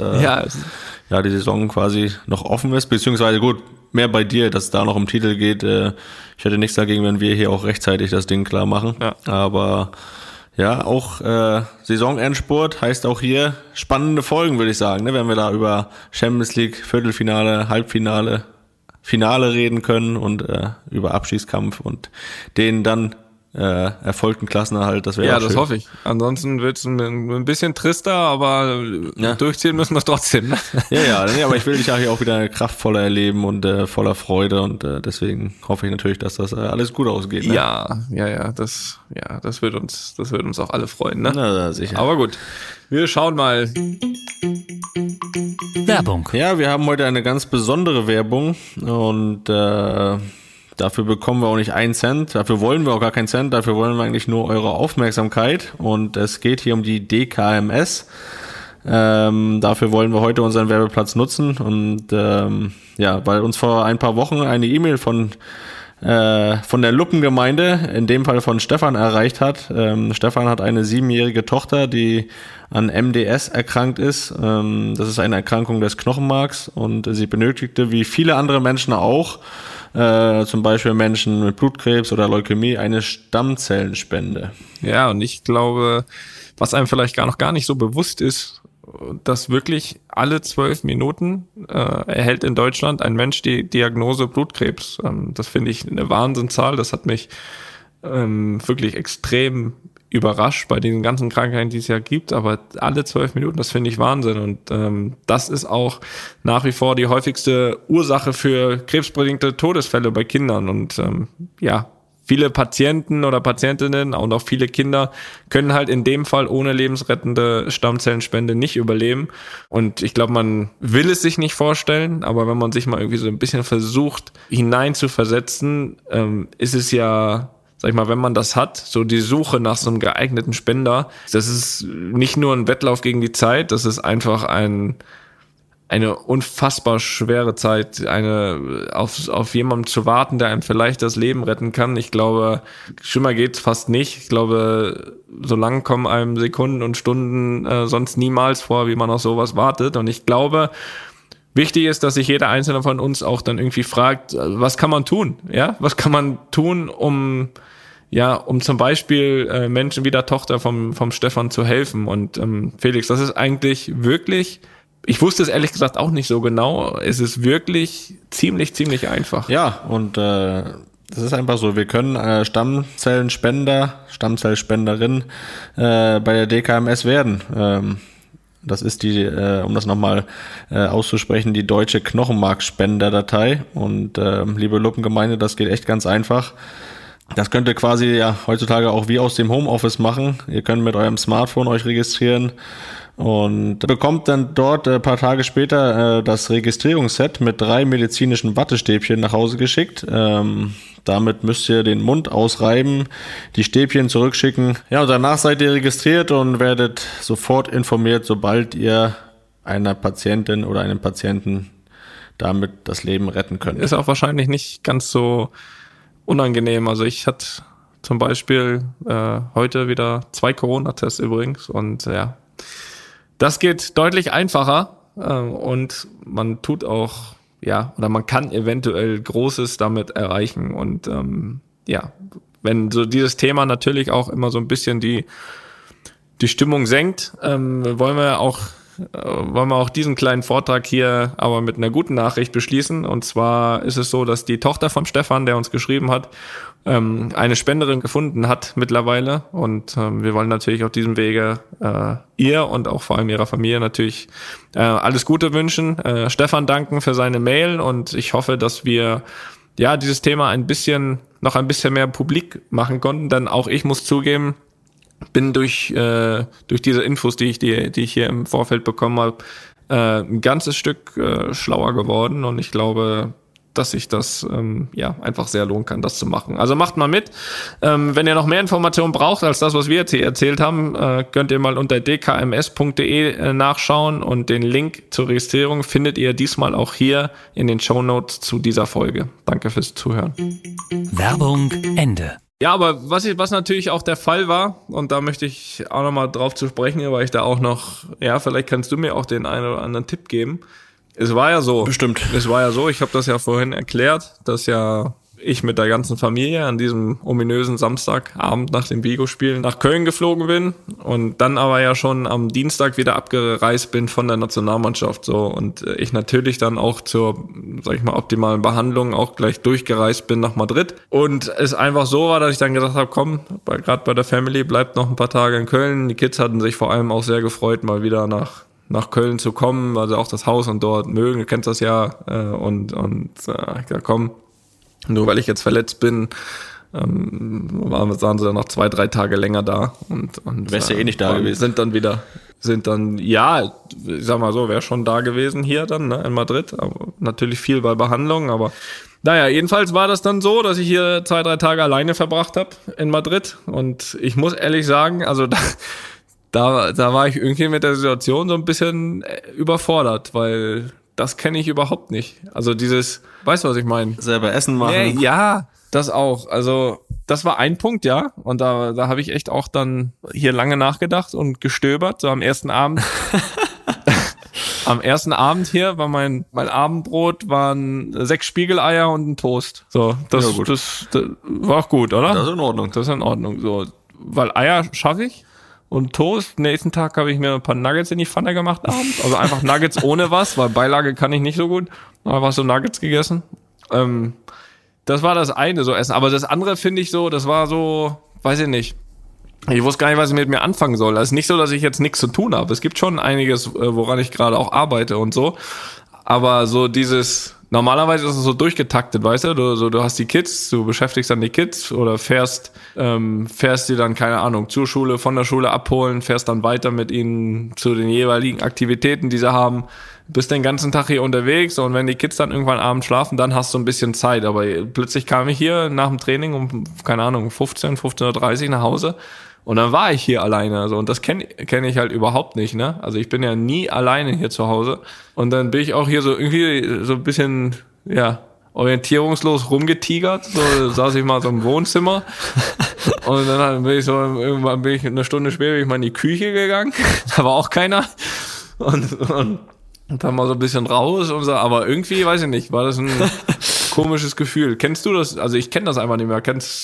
die Saison quasi noch offen ist. Beziehungsweise gut, mehr bei dir, dass es da noch um Titel geht. Ich hätte nichts dagegen, wenn wir hier auch rechtzeitig das Ding klar machen. Ja. Aber ja, auch Saisonendspurt heißt auch hier spannende Folgen, würde ich sagen, ne? Wenn wir da über Champions League, Viertelfinale, Halbfinale, Finale reden können und über Abschießkampf und den dann erfolgten Klassenerhalt, das wäre
ja
schön.
Das hoffe ich. Ansonsten wird es ein bisschen trister, aber durchziehen müssen wir es trotzdem. Ne?
Ja, aber ich will dich ja hier auch wieder kraftvoller erleben und voller Freude und deswegen hoffe ich natürlich, dass das alles gut ausgeht. Ne?
Ja, das wird uns auch alle freuen. Ne?
Na, sicher.
Aber gut, wir schauen mal.
Werbung.
Ja, wir haben heute eine ganz besondere Werbung und dafür bekommen wir auch nicht 1 Cent, dafür wollen wir auch gar keinen Cent, dafür wollen wir eigentlich nur eure Aufmerksamkeit und es geht hier um die DKMS. Dafür wollen wir heute unseren Werbeplatz nutzen und weil uns vor ein paar Wochen eine E-Mail von der Luppengemeinde, in dem Fall von Stefan, erreicht hat. Stefan hat eine 7-jährige Tochter, die an MDS erkrankt ist. Das ist eine Erkrankung des Knochenmarks und sie benötigte, wie viele andere Menschen auch, zum Beispiel Menschen mit Blutkrebs oder Leukämie, eine Stammzellenspende.
Ja, und ich glaube, was einem vielleicht gar nicht so bewusst ist, dass wirklich alle 12 Minuten erhält in Deutschland ein Mensch die Diagnose Blutkrebs. Das finde ich eine Wahnsinnszahl. Das hat mich wirklich extrem überrascht bei den ganzen Krankheiten, die es ja gibt, aber alle 12 Minuten, das finde ich Wahnsinn und das ist auch nach wie vor die häufigste Ursache für krebsbedingte Todesfälle bei Kindern und viele Patienten oder Patientinnen und auch viele Kinder können halt in dem Fall ohne lebensrettende Stammzellenspende nicht überleben und ich glaube, man will es sich nicht vorstellen, aber wenn man sich mal irgendwie so ein bisschen versucht hineinzuversetzen, ist es ja, sag ich mal, wenn man das hat, so die Suche nach so einem geeigneten Spender, das ist nicht nur ein Wettlauf gegen die Zeit, das ist einfach ein eine unfassbar schwere Zeit, auf jemanden zu warten, der einem vielleicht das Leben retten kann. Ich glaube, schlimmer geht's fast nicht. Ich glaube, so lang kommen einem Sekunden und Stunden sonst niemals vor, wie man auf sowas wartet. Und ich glaube, wichtig ist, dass sich jeder Einzelne von uns auch dann irgendwie fragt, was kann man tun? Ja, was kann man tun, um zum Beispiel Menschen wie der Tochter vom Stefan zu helfen? Und Felix, das ist eigentlich wirklich, ich wusste es ehrlich gesagt auch nicht so genau, es ist wirklich ziemlich einfach.
Ja, und das ist einfach so, wir können Stammzellspenderin bei der DKMS werden. Das ist die, um das nochmal auszusprechen, die deutsche Knochenmarkspenderdatei. Und liebe Luppengemeinde, das geht echt ganz einfach. Das könnt ihr quasi ja heutzutage auch wie aus dem Homeoffice machen. Ihr könnt mit eurem Smartphone euch registrieren und bekommt dann dort ein paar Tage später das Registrierungsset mit 3 medizinischen Wattestäbchen nach Hause geschickt. Damit müsst ihr den Mund ausreiben, die Stäbchen zurückschicken. Ja, und danach seid ihr registriert und werdet sofort informiert, sobald ihr einer Patientin oder einem Patienten damit das Leben retten könnt.
Ist auch wahrscheinlich nicht ganz so unangenehm. Also ich hatte zum Beispiel heute wieder 2 Corona-Tests übrigens und ja, das geht deutlich einfacher und man tut auch, ja, oder man kann eventuell Großes damit erreichen und wenn so dieses Thema natürlich auch immer so ein bisschen die Stimmung senkt, wollen wir auch diesen kleinen Vortrag hier aber mit einer guten Nachricht beschließen. Und zwar ist es so, dass die Tochter von Stefan, der uns geschrieben hat, eine Spenderin gefunden hat mittlerweile. Und wir wollen natürlich auf diesem Wege ihr und auch vor allem ihrer Familie natürlich alles Gute wünschen. Stefan danken für seine Mail und ich hoffe, dass wir dieses Thema noch ein bisschen mehr publik machen konnten. Denn auch ich muss zugeben, bin durch diese Infos, die ich hier im Vorfeld bekommen habe, ein ganzes Stück schlauer geworden und ich glaube, dass sich das einfach sehr lohnen kann, das zu machen. Also macht mal mit. Wenn ihr noch mehr Informationen braucht als das, was wir jetzt hier erzählt haben, könnt ihr mal unter dkms.de nachschauen und den Link zur Registrierung findet ihr diesmal auch hier in den Shownotes zu dieser Folge. Danke fürs Zuhören.
Werbung Ende.
Ja, aber was natürlich auch der Fall war, und da möchte ich auch nochmal drauf zu sprechen, weil ich da auch noch, vielleicht kannst du mir auch den einen oder anderen Tipp geben. Es war ja so.
Bestimmt.
Es war ja so, ich habe das ja vorhin erklärt, dass ja ich mit der ganzen Familie an diesem ominösen Samstagabend nach dem Vigo-Spiel nach Köln geflogen bin und dann aber ja schon am Dienstag wieder abgereist bin von der Nationalmannschaft so und ich natürlich dann auch zur, sag ich mal, optimalen Behandlung auch gleich durchgereist bin nach Madrid und es einfach so war, dass ich dann gesagt habe, komm, gerade bei der Family bleibt noch ein paar Tage in Köln. Die Kids hatten sich vor allem auch sehr gefreut, mal wieder nach Köln zu kommen, also auch das Haus und dort mögen, du kennst das ja und ich komm, nur weil ich jetzt verletzt bin, waren sie dann noch 2-3 Tage länger da und
wärst ja eh nicht da gewesen.
Sind dann, ja, ich sag mal so, wäre schon da gewesen hier dann, ne, in Madrid, aber natürlich viel bei Behandlung, aber naja, jedenfalls war das dann so, dass ich hier 2-3 Tage alleine verbracht habe in Madrid und ich muss ehrlich sagen, also da war ich irgendwie mit der Situation so ein bisschen überfordert, weil das kenne ich überhaupt nicht. Also weißt du, was ich meine?
Selber Essen machen.
Ja, das auch. Also das war ein Punkt, ja. Und da habe ich echt auch dann hier lange nachgedacht und gestöbert. So am ersten Abend. Am ersten Abend hier war mein Abendbrot waren 6 Spiegeleier und ein Toast. So, das war auch gut, oder?
Das ist in Ordnung.
Das ist in Ordnung. So, weil Eier schaffe ich. Und Toast, nächsten Tag habe ich mir ein paar Nuggets in die Pfanne gemacht abends. Also einfach Nuggets ohne was, weil Beilage kann ich nicht so gut. Einfach so Nuggets gegessen. Das war das eine, so Essen. Aber das andere finde ich so, das war so, weiß ich nicht. Ich wusste gar nicht, was ich mit mir anfangen soll. Es ist nicht so, dass ich jetzt nichts zu tun habe. Es gibt schon einiges, woran ich gerade auch arbeite und so. Aber so normalerweise ist es so durchgetaktet, weißt du? Du hast die Kids, du beschäftigst dann die Kids oder fährst die dann, keine Ahnung, zur Schule, von der Schule abholen, fährst dann weiter mit ihnen zu den jeweiligen Aktivitäten, die sie haben, bist den ganzen Tag hier unterwegs und wenn die Kids dann irgendwann abends schlafen, dann hast du ein bisschen Zeit. Aber plötzlich kam ich hier nach dem Training um, keine Ahnung, 15:30 Uhr nach Hause Und dann war ich hier alleine, also, und das kenn ich halt überhaupt nicht, ne? Also ich bin ja nie alleine hier zu Hause. Und dann bin ich auch hier so irgendwie so ein bisschen, ja, orientierungslos rumgetigert. So saß ich mal so im Wohnzimmer. Und dann irgendwann bin ich eine Stunde später bin ich mal in die Küche gegangen. Da war auch keiner. Und dann mal so ein bisschen raus und so, aber irgendwie, weiß ich nicht, war das ein komisches Gefühl. Kennst du das? Also ich kenne das einfach nicht mehr.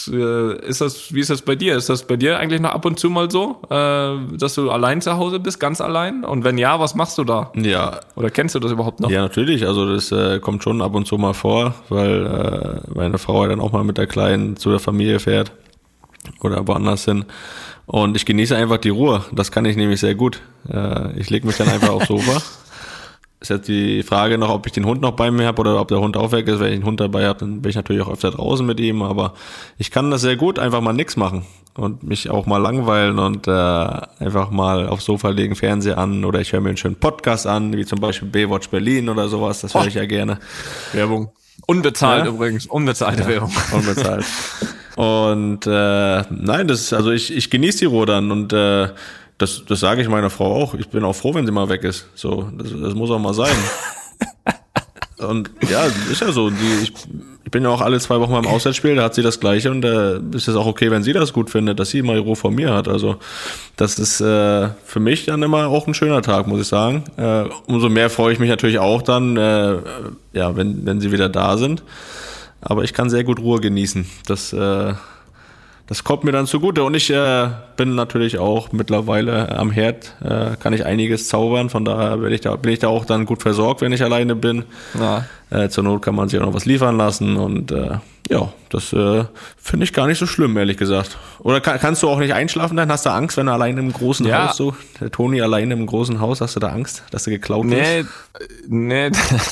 Wie ist das bei dir? Ist das bei dir eigentlich noch ab und zu mal so, dass du allein zu Hause bist, ganz allein? Und wenn ja, was machst du da?
Ja.
Oder kennst du das überhaupt noch?
Ja, natürlich. Also das kommt schon ab und zu mal vor, weil meine Frau ja dann auch mal mit der Kleinen zu der Familie fährt oder woanders hin. Und ich genieße einfach die Ruhe. Das kann ich nämlich sehr gut. Ich lege mich dann einfach aufs Sofa. Ist jetzt die Frage noch, ob ich den Hund noch bei mir habe oder ob der Hund auch weg ist. Wenn ich einen Hund dabei habe, dann bin ich natürlich auch öfter draußen mit ihm. Aber ich kann das sehr gut, einfach mal nichts machen und mich auch mal langweilen und einfach mal aufs Sofa legen, Fernseher an oder ich höre mir einen schönen Podcast an, wie zum Beispiel Baywatch Berlin oder sowas. Das höre ich ja gerne. Werbung.
Unbezahlt übrigens. Unbezahlte Werbung.
Unbezahlt. Und nein, also ich genieße die Ruhe dann und das sage ich meiner Frau auch. Ich bin auch froh, wenn sie mal weg ist. So, das muss auch mal sein. Und ja, ist ja so. Ich bin ja auch alle 2 Wochen beim Auswärtsspiel, da hat sie das Gleiche und ist es auch okay, wenn sie das gut findet, dass sie mal die Ruhe von mir hat. Also das ist für mich dann immer auch ein schöner Tag, muss ich sagen. Umso mehr freue ich mich natürlich auch dann, wenn sie wieder da sind. Aber ich kann sehr gut Ruhe genießen. Das kommt mir dann zugute und ich bin natürlich auch mittlerweile am Herd, kann ich einiges zaubern, von daher bin ich da auch dann gut versorgt, wenn ich alleine bin. Ja. Zur Not kann man sich auch noch was liefern lassen und das finde ich gar nicht so schlimm, ehrlich gesagt. Oder kannst du auch nicht einschlafen dann? Hast du Angst, wenn du alleine im großen Haus so, der Toni alleine im großen Haus, hast du da Angst, dass du geklaut wirst?
Nee,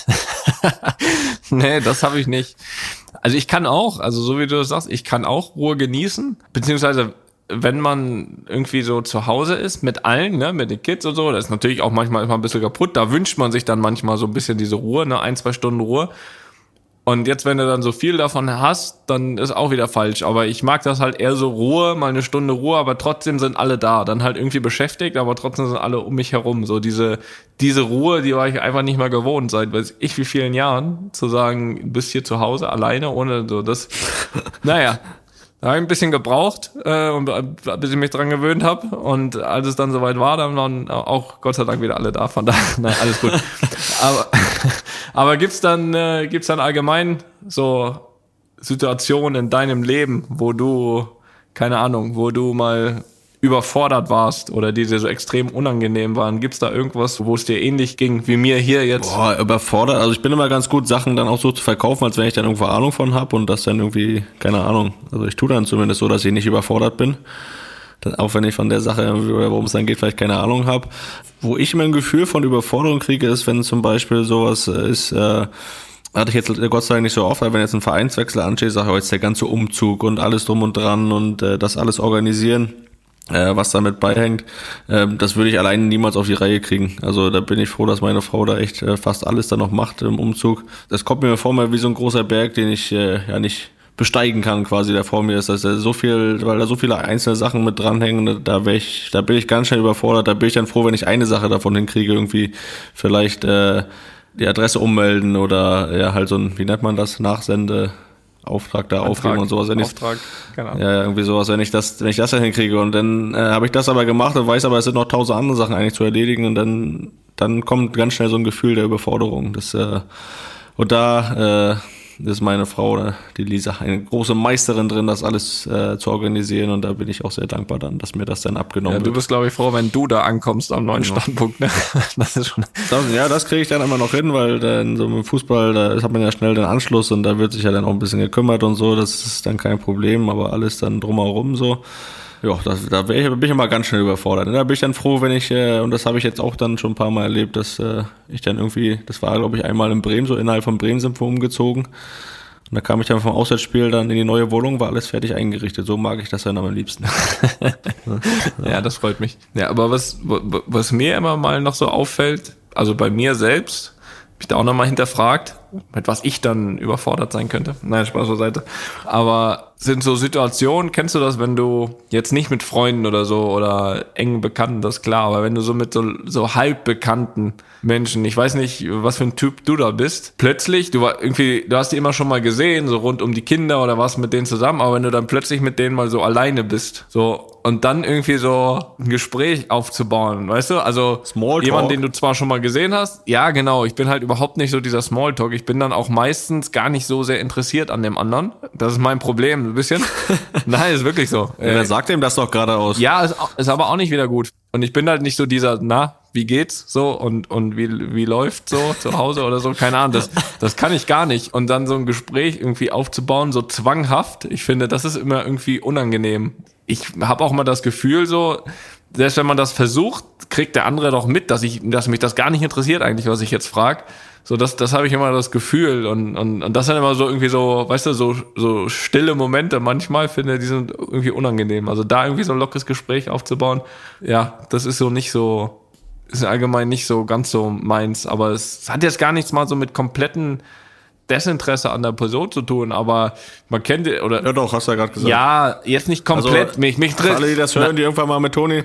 das habe ich nicht. Also ich kann auch, also so wie du das sagst, ich kann auch Ruhe genießen, beziehungsweise wenn man irgendwie so zu Hause ist, mit allen, ne, mit den Kids und so, das ist natürlich auch manchmal ein bisschen kaputt, da wünscht man sich dann manchmal so ein bisschen diese Ruhe, ne, 1-2 Stunden Ruhe. Und jetzt, wenn du dann so viel davon hast, dann ist auch wieder falsch. Aber ich mag das halt eher so Ruhe, mal eine Stunde Ruhe, aber trotzdem sind alle da. Dann halt irgendwie beschäftigt, aber trotzdem sind alle um mich herum. So diese Ruhe, die war ich einfach nicht mehr gewohnt, seit weiß ich wie vielen Jahren, zu sagen, du bist hier zu Hause alleine, ohne so das. Naja, da habe ich ein bisschen gebraucht, bis ich mich dran gewöhnt habe. Und als es dann soweit war, dann waren auch Gott sei Dank wieder alle da. Von daher, nein, alles gut. Aber gibt's dann allgemein so Situationen in deinem Leben, wo du, keine Ahnung, wo du mal überfordert warst oder die dir so extrem unangenehm waren? Gibt's da irgendwas, wo es dir ähnlich ging wie mir hier jetzt?
Boah, überfordert. Also ich bin immer ganz gut, Sachen dann auch so zu verkaufen, als wenn ich dann irgendwo Ahnung von habe und das dann irgendwie, keine Ahnung. Also ich tue dann zumindest so, dass ich nicht überfordert bin. Dann, auch wenn ich von der Sache, oder worum es dann geht, vielleicht keine Ahnung habe. Wo ich immer ein Gefühl von Überforderung kriege, ist, wenn zum Beispiel sowas ist, hatte ich jetzt Gott sei Dank nicht so oft, aber wenn jetzt ein Vereinswechsel ansteht, sage ich, jetzt der ganze Umzug und alles drum und dran und das alles organisieren, was damit beihängt, das würde ich alleine niemals auf die Reihe kriegen. Also da bin ich froh, dass meine Frau da echt fast alles dann noch macht im Umzug. Das kommt mir vor wie so ein großer Berg, den ich nicht besteigen kann, quasi, der vor mir ist. Dass weil da so viele einzelne Sachen mit dranhängen, da bin ich ganz schnell überfordert. Da bin ich dann froh, wenn ich eine Sache davon hinkriege, irgendwie vielleicht die Adresse ummelden oder halt so ein, wie nennt man das, Auftrag da aufgeben und sowas.
Auftrag, genau.
Ja, irgendwie sowas, wenn ich das dann hinkriege. Und dann habe ich das aber gemacht und weiß aber, es sind noch 1000 andere Sachen eigentlich zu erledigen und dann kommt ganz schnell so ein Gefühl der Überforderung. Und da ist meine Frau, die Lisa, eine große Meisterin drin, das alles zu organisieren und da bin ich auch sehr dankbar dann, dass mir das dann abgenommen wird.
Du bist, glaube ich, froh, wenn du da ankommst am neuen Standpunkt. Ne? Das ist schon.
Das kriege ich dann immer noch hin, weil dann so im Fußball, da hat man ja schnell den Anschluss und da wird sich ja dann auch ein bisschen gekümmert und so, das ist dann kein Problem, aber alles dann drumherum so. Ja, da bin ich immer ganz schnell überfordert. Da bin ich dann froh, wenn ich, und das habe ich jetzt auch dann schon ein paar Mal erlebt, dass ich dann irgendwie, das war glaube ich einmal in Bremen, so innerhalb von Bremen sind wir umgezogen. Und da kam ich dann vom Auswärtsspiel dann in die neue Wohnung, war alles fertig eingerichtet. So mag ich das dann am liebsten.
Ja, das freut mich. Ja, aber was mir immer mal noch so auffällt, also bei mir selbst, hab ich da auch nochmal hinterfragt, mit was ich dann überfordert sein könnte. Nein, Spaß beiseite. Aber sind so Situationen, kennst du das, wenn du jetzt nicht mit Freunden oder so oder engen Bekannten, das ist klar, aber wenn du so mit so halb bekannten Menschen, ich weiß nicht, was für ein Typ du da bist, plötzlich, du hast die immer schon mal gesehen, so rund um die Kinder oder was mit denen zusammen, aber wenn du dann plötzlich mit denen mal so alleine bist, so, und dann irgendwie so ein Gespräch aufzubauen, weißt du, also
Smalltalk.
Jemand, den du zwar schon mal gesehen hast, ja genau, ich bin halt überhaupt nicht so dieser Smalltalk, ich bin dann auch meistens gar nicht so sehr interessiert an dem anderen, das ist mein Problem, ein bisschen. Nein, ist wirklich so.
Wer sagt ihm das doch gerade aus?
Ja, ist aber auch nicht wieder gut. Und ich bin halt nicht so dieser, wie geht's so und wie läuft so zu Hause oder so, keine Ahnung, das kann ich gar nicht. Und dann so ein Gespräch irgendwie aufzubauen, so zwanghaft, ich finde, das ist immer irgendwie unangenehm. Ich habe auch mal das Gefühl so, selbst wenn man das versucht, kriegt der andere doch mit, dass mich das gar nicht interessiert eigentlich, was ich jetzt frage. So, das habe ich immer das Gefühl und das sind immer so irgendwie so, weißt du, so stille Momente manchmal, finde, die sind irgendwie unangenehm. Also da irgendwie so ein lockeres Gespräch aufzubauen, ja, das ist so nicht so, ist allgemein nicht so ganz so meins, aber es hat jetzt gar nichts mal so mit kompletten Desinteresse an der Person zu tun, aber man kennt oder
ja doch, hast du ja gerade gesagt.
Ja, jetzt nicht komplett.
Also,
mich trifft.
Alle, die das hören, die irgendwann mal mit Toni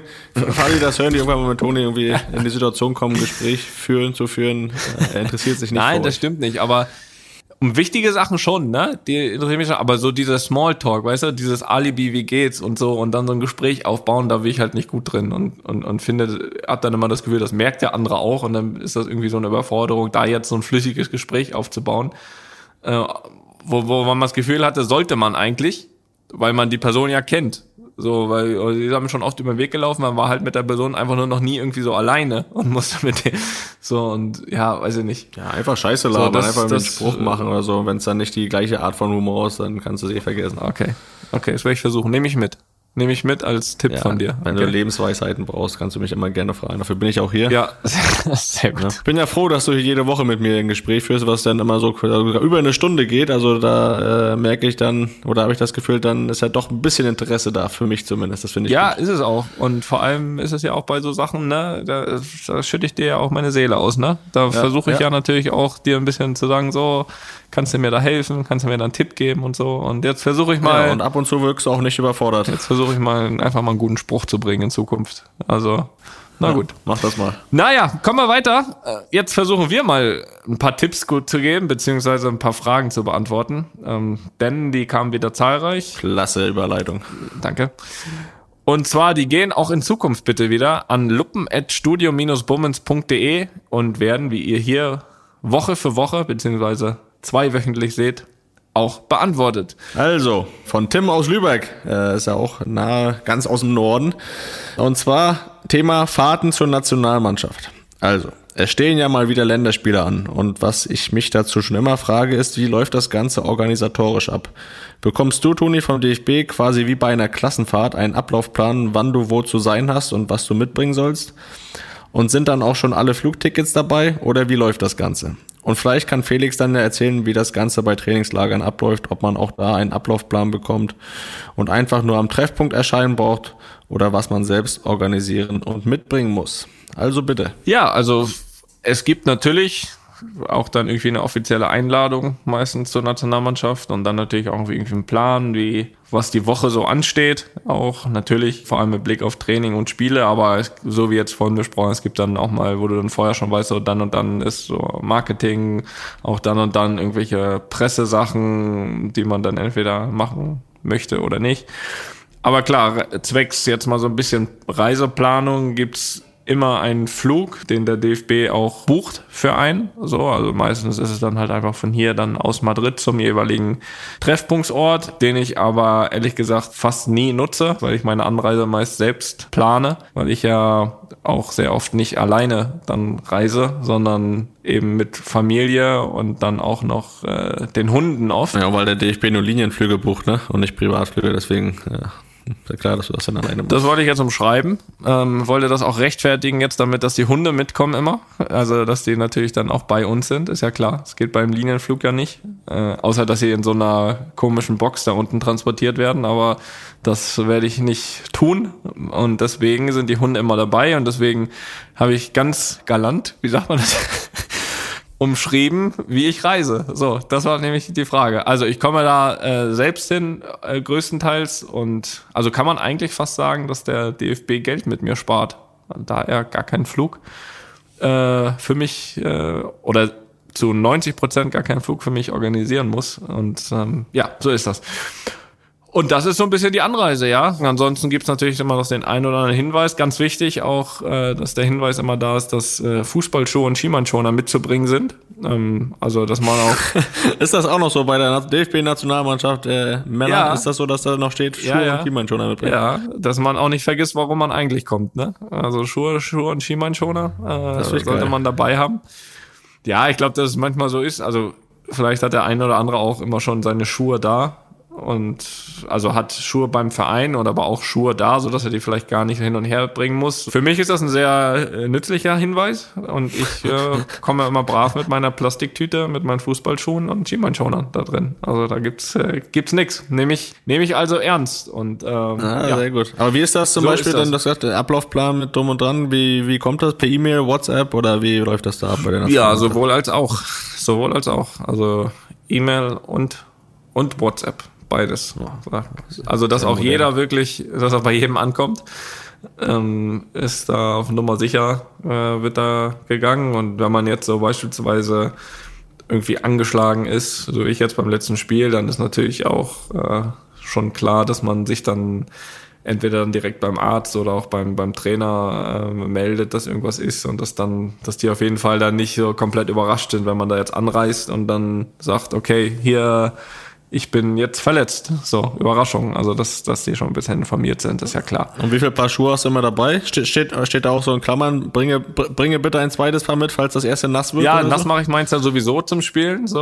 irgendwie in die Situation kommen, ein Gespräch zu führen, er interessiert sich nicht.
Nein, das stimmt nicht, aber um wichtige Sachen schon, ne? Die interessieren mich schon, aber so dieser Smalltalk, weißt du, dieses Alibi, wie geht's und so und dann so ein Gespräch aufbauen, da bin ich halt nicht gut drin und finde, hab dann immer das Gefühl, das merkt der andere auch und dann ist das irgendwie so eine Überforderung, da jetzt so ein flüssiges Gespräch aufzubauen, wo man das Gefühl hatte, sollte man eigentlich, weil man die Person ja kennt. So, weil die haben schon oft über den Weg gelaufen, man war halt mit der Person einfach nur noch nie irgendwie so alleine und musste mit dem so und ja, weiß ich nicht.
Ja, einfach Scheiße labern, einfach einen Spruch machen oder so. Wenn es dann nicht die gleiche Art von Humor ist, dann kannst du es vergessen.
Okay, das werde ich versuchen. Nehme ich mit als Tipp von dir.
Wenn du Lebensweisheiten brauchst, kannst du mich immer gerne fragen. Dafür bin ich auch hier.
Ja, sehr gut.
Ich bin ja froh, dass du hier jede Woche mit mir ein Gespräch führst, was dann immer so über eine Stunde geht. Also da merke ich dann, oder habe ich das Gefühl, dann ist ja doch ein bisschen Interesse da, für mich zumindest. Das finde ich
ja,
gut.
Ist es auch. Und vor allem ist es ja auch bei so Sachen, ne, da schütte ich dir ja auch meine Seele aus, ne? Da versuche ich ja natürlich auch dir ein bisschen zu sagen, so, kannst du mir da helfen, kannst du mir da einen Tipp geben und so. Und jetzt versuche ich mal.
Ja, und ab und zu wirkst du auch nicht überfordert.
Jetzt versuche ich mal einfach mal einen guten Spruch zu bringen in Zukunft. Also, na gut.
Mach das mal.
Naja, kommen wir weiter. Jetzt versuchen wir mal ein paar Tipps gut zu geben, beziehungsweise ein paar Fragen zu beantworten. Denn die kamen wieder zahlreich.
Klasse Überleitung.
Danke. Und zwar, die gehen auch in Zukunft bitte wieder an luppen@studio-bummens.de und werden, wie ihr hier Woche für Woche, beziehungsweise zweiwöchentlich seht, auch beantwortet.
Also, von Tim aus Lübeck, ist ja auch nahe, ganz aus dem Norden. Und zwar Thema Fahrten zur Nationalmannschaft. Also, es stehen ja mal wieder Länderspiele an. Und was ich mich dazu schon immer frage, ist, wie läuft das Ganze organisatorisch ab? Bekommst du, Toni, vom DFB quasi wie bei einer Klassenfahrt einen Ablaufplan, wann du wo zu sein hast und was du mitbringen sollst? Und sind dann auch schon alle Flugtickets dabei oder wie läuft das Ganze? Und vielleicht kann Felix dann ja erzählen, wie das Ganze bei Trainingslagern abläuft, ob man auch da einen Ablaufplan bekommt und einfach nur am Treffpunkt erscheinen braucht oder was man selbst organisieren und mitbringen muss. Also bitte.
Ja, also es gibt natürlich auch dann irgendwie eine offizielle Einladung meistens zur Nationalmannschaft und dann natürlich auch irgendwie einen Plan, was die Woche so ansteht. Auch natürlich vor allem mit Blick auf Training und Spiele, aber so wie jetzt vorhin besprochen, es gibt dann auch mal, wo du dann vorher schon weißt, so dann und dann ist so Marketing, auch dann und dann irgendwelche Pressesachen, die man dann entweder machen möchte oder nicht. Aber klar, zwecks jetzt mal so ein bisschen Reiseplanung gibt's immer einen Flug, den der DFB auch bucht für einen. So, also meistens ist es dann halt einfach von hier dann aus Madrid zum jeweiligen Treffpunktsort, den ich aber ehrlich gesagt fast nie nutze, weil ich meine Anreise meist selbst plane, weil ich ja auch sehr oft nicht alleine dann reise, sondern eben mit Familie und dann auch noch den Hunden oft.
Ja, weil der DFB nur Linienflüge bucht, ne? Und nicht Privatflüge, deswegen ja, klar, dass du das dann alleine machst.
Das wollte ich jetzt umschreiben. Wollte das auch rechtfertigen jetzt damit, dass die Hunde mitkommen immer. Also, dass die natürlich dann auch bei uns sind, ist ja klar. Es geht beim Linienflug ja nicht. Außer, dass sie in so einer komischen Box da unten transportiert werden. Aber das werde ich nicht tun. Und deswegen sind die Hunde immer dabei. Und deswegen habe ich ganz galant, wie sagt man das? umschrieben, wie ich reise. So, das war nämlich die Frage. Also ich komme da selbst hin, größtenteils. Und also kann man eigentlich fast sagen, dass der DFB Geld mit mir spart. Da er gar keinen Flug für mich oder zu 90% gar keinen Flug für mich organisieren muss. Und ja, so ist das. Und das ist so ein bisschen die Anreise, ja. Ansonsten gibt's natürlich immer noch den einen oder anderen Hinweis. Ganz wichtig auch, dass der Hinweis immer da ist, dass Fußballschuhe und Schienbeinschoner mitzubringen sind. Also, dass man auch...
Ist das auch noch so bei der DFB-Nationalmannschaft Männer? Ja. Ist das so, dass da noch steht, Schuhe und Schienbeinschoner mitbringen?
Ja, dass man auch nicht vergisst, warum man eigentlich kommt, ne? Also Schuhe und Schienbeinschoner sollte man dabei haben. Ja, ich glaube, dass es manchmal so ist. Also, vielleicht hat der eine oder andere auch immer schon seine Schuhe da. Und also hat Schuhe beim Verein oder aber auch Schuhe da, so dass er die vielleicht gar nicht hin und her bringen muss. Für mich ist das ein sehr nützlicher Hinweis und ich komme immer brav mit meiner Plastiktüte, mit meinen Fußballschuhen und Schienbeinschonern da drin. Also da gibt's nix. Nehme ich also ernst. Und
sehr gut. Aber wie ist das zum Beispiel denn, der Ablaufplan mit drum und dran? Wie kommt das? Per E-Mail, WhatsApp oder wie läuft das da ab bei der Nationalmannschaft?
Ja, sowohl als auch. Also E-Mail und WhatsApp. Beides. Also, dass auch jeder wirklich, dass auch bei jedem ankommt, ist da auf Nummer sicher, wird da gegangen. Und wenn man jetzt so beispielsweise irgendwie angeschlagen ist, so wie ich jetzt beim letzten Spiel, dann ist natürlich auch schon klar, dass man sich dann entweder dann direkt beim Arzt oder auch beim Trainer meldet, dass irgendwas ist und dass die auf jeden Fall dann nicht so komplett überrascht sind, wenn man da jetzt anreist und dann sagt, okay, hier, ich bin jetzt verletzt. So, Überraschung. Also, dass die schon ein bisschen informiert sind, ist ja klar.
Und wie viele Paar Schuhe hast du immer dabei? Steht da auch so in Klammern, bringe bitte ein zweites Paar mit, falls das erste nass wird?
Ja, nass mache ich meins ja sowieso zum Spielen, so.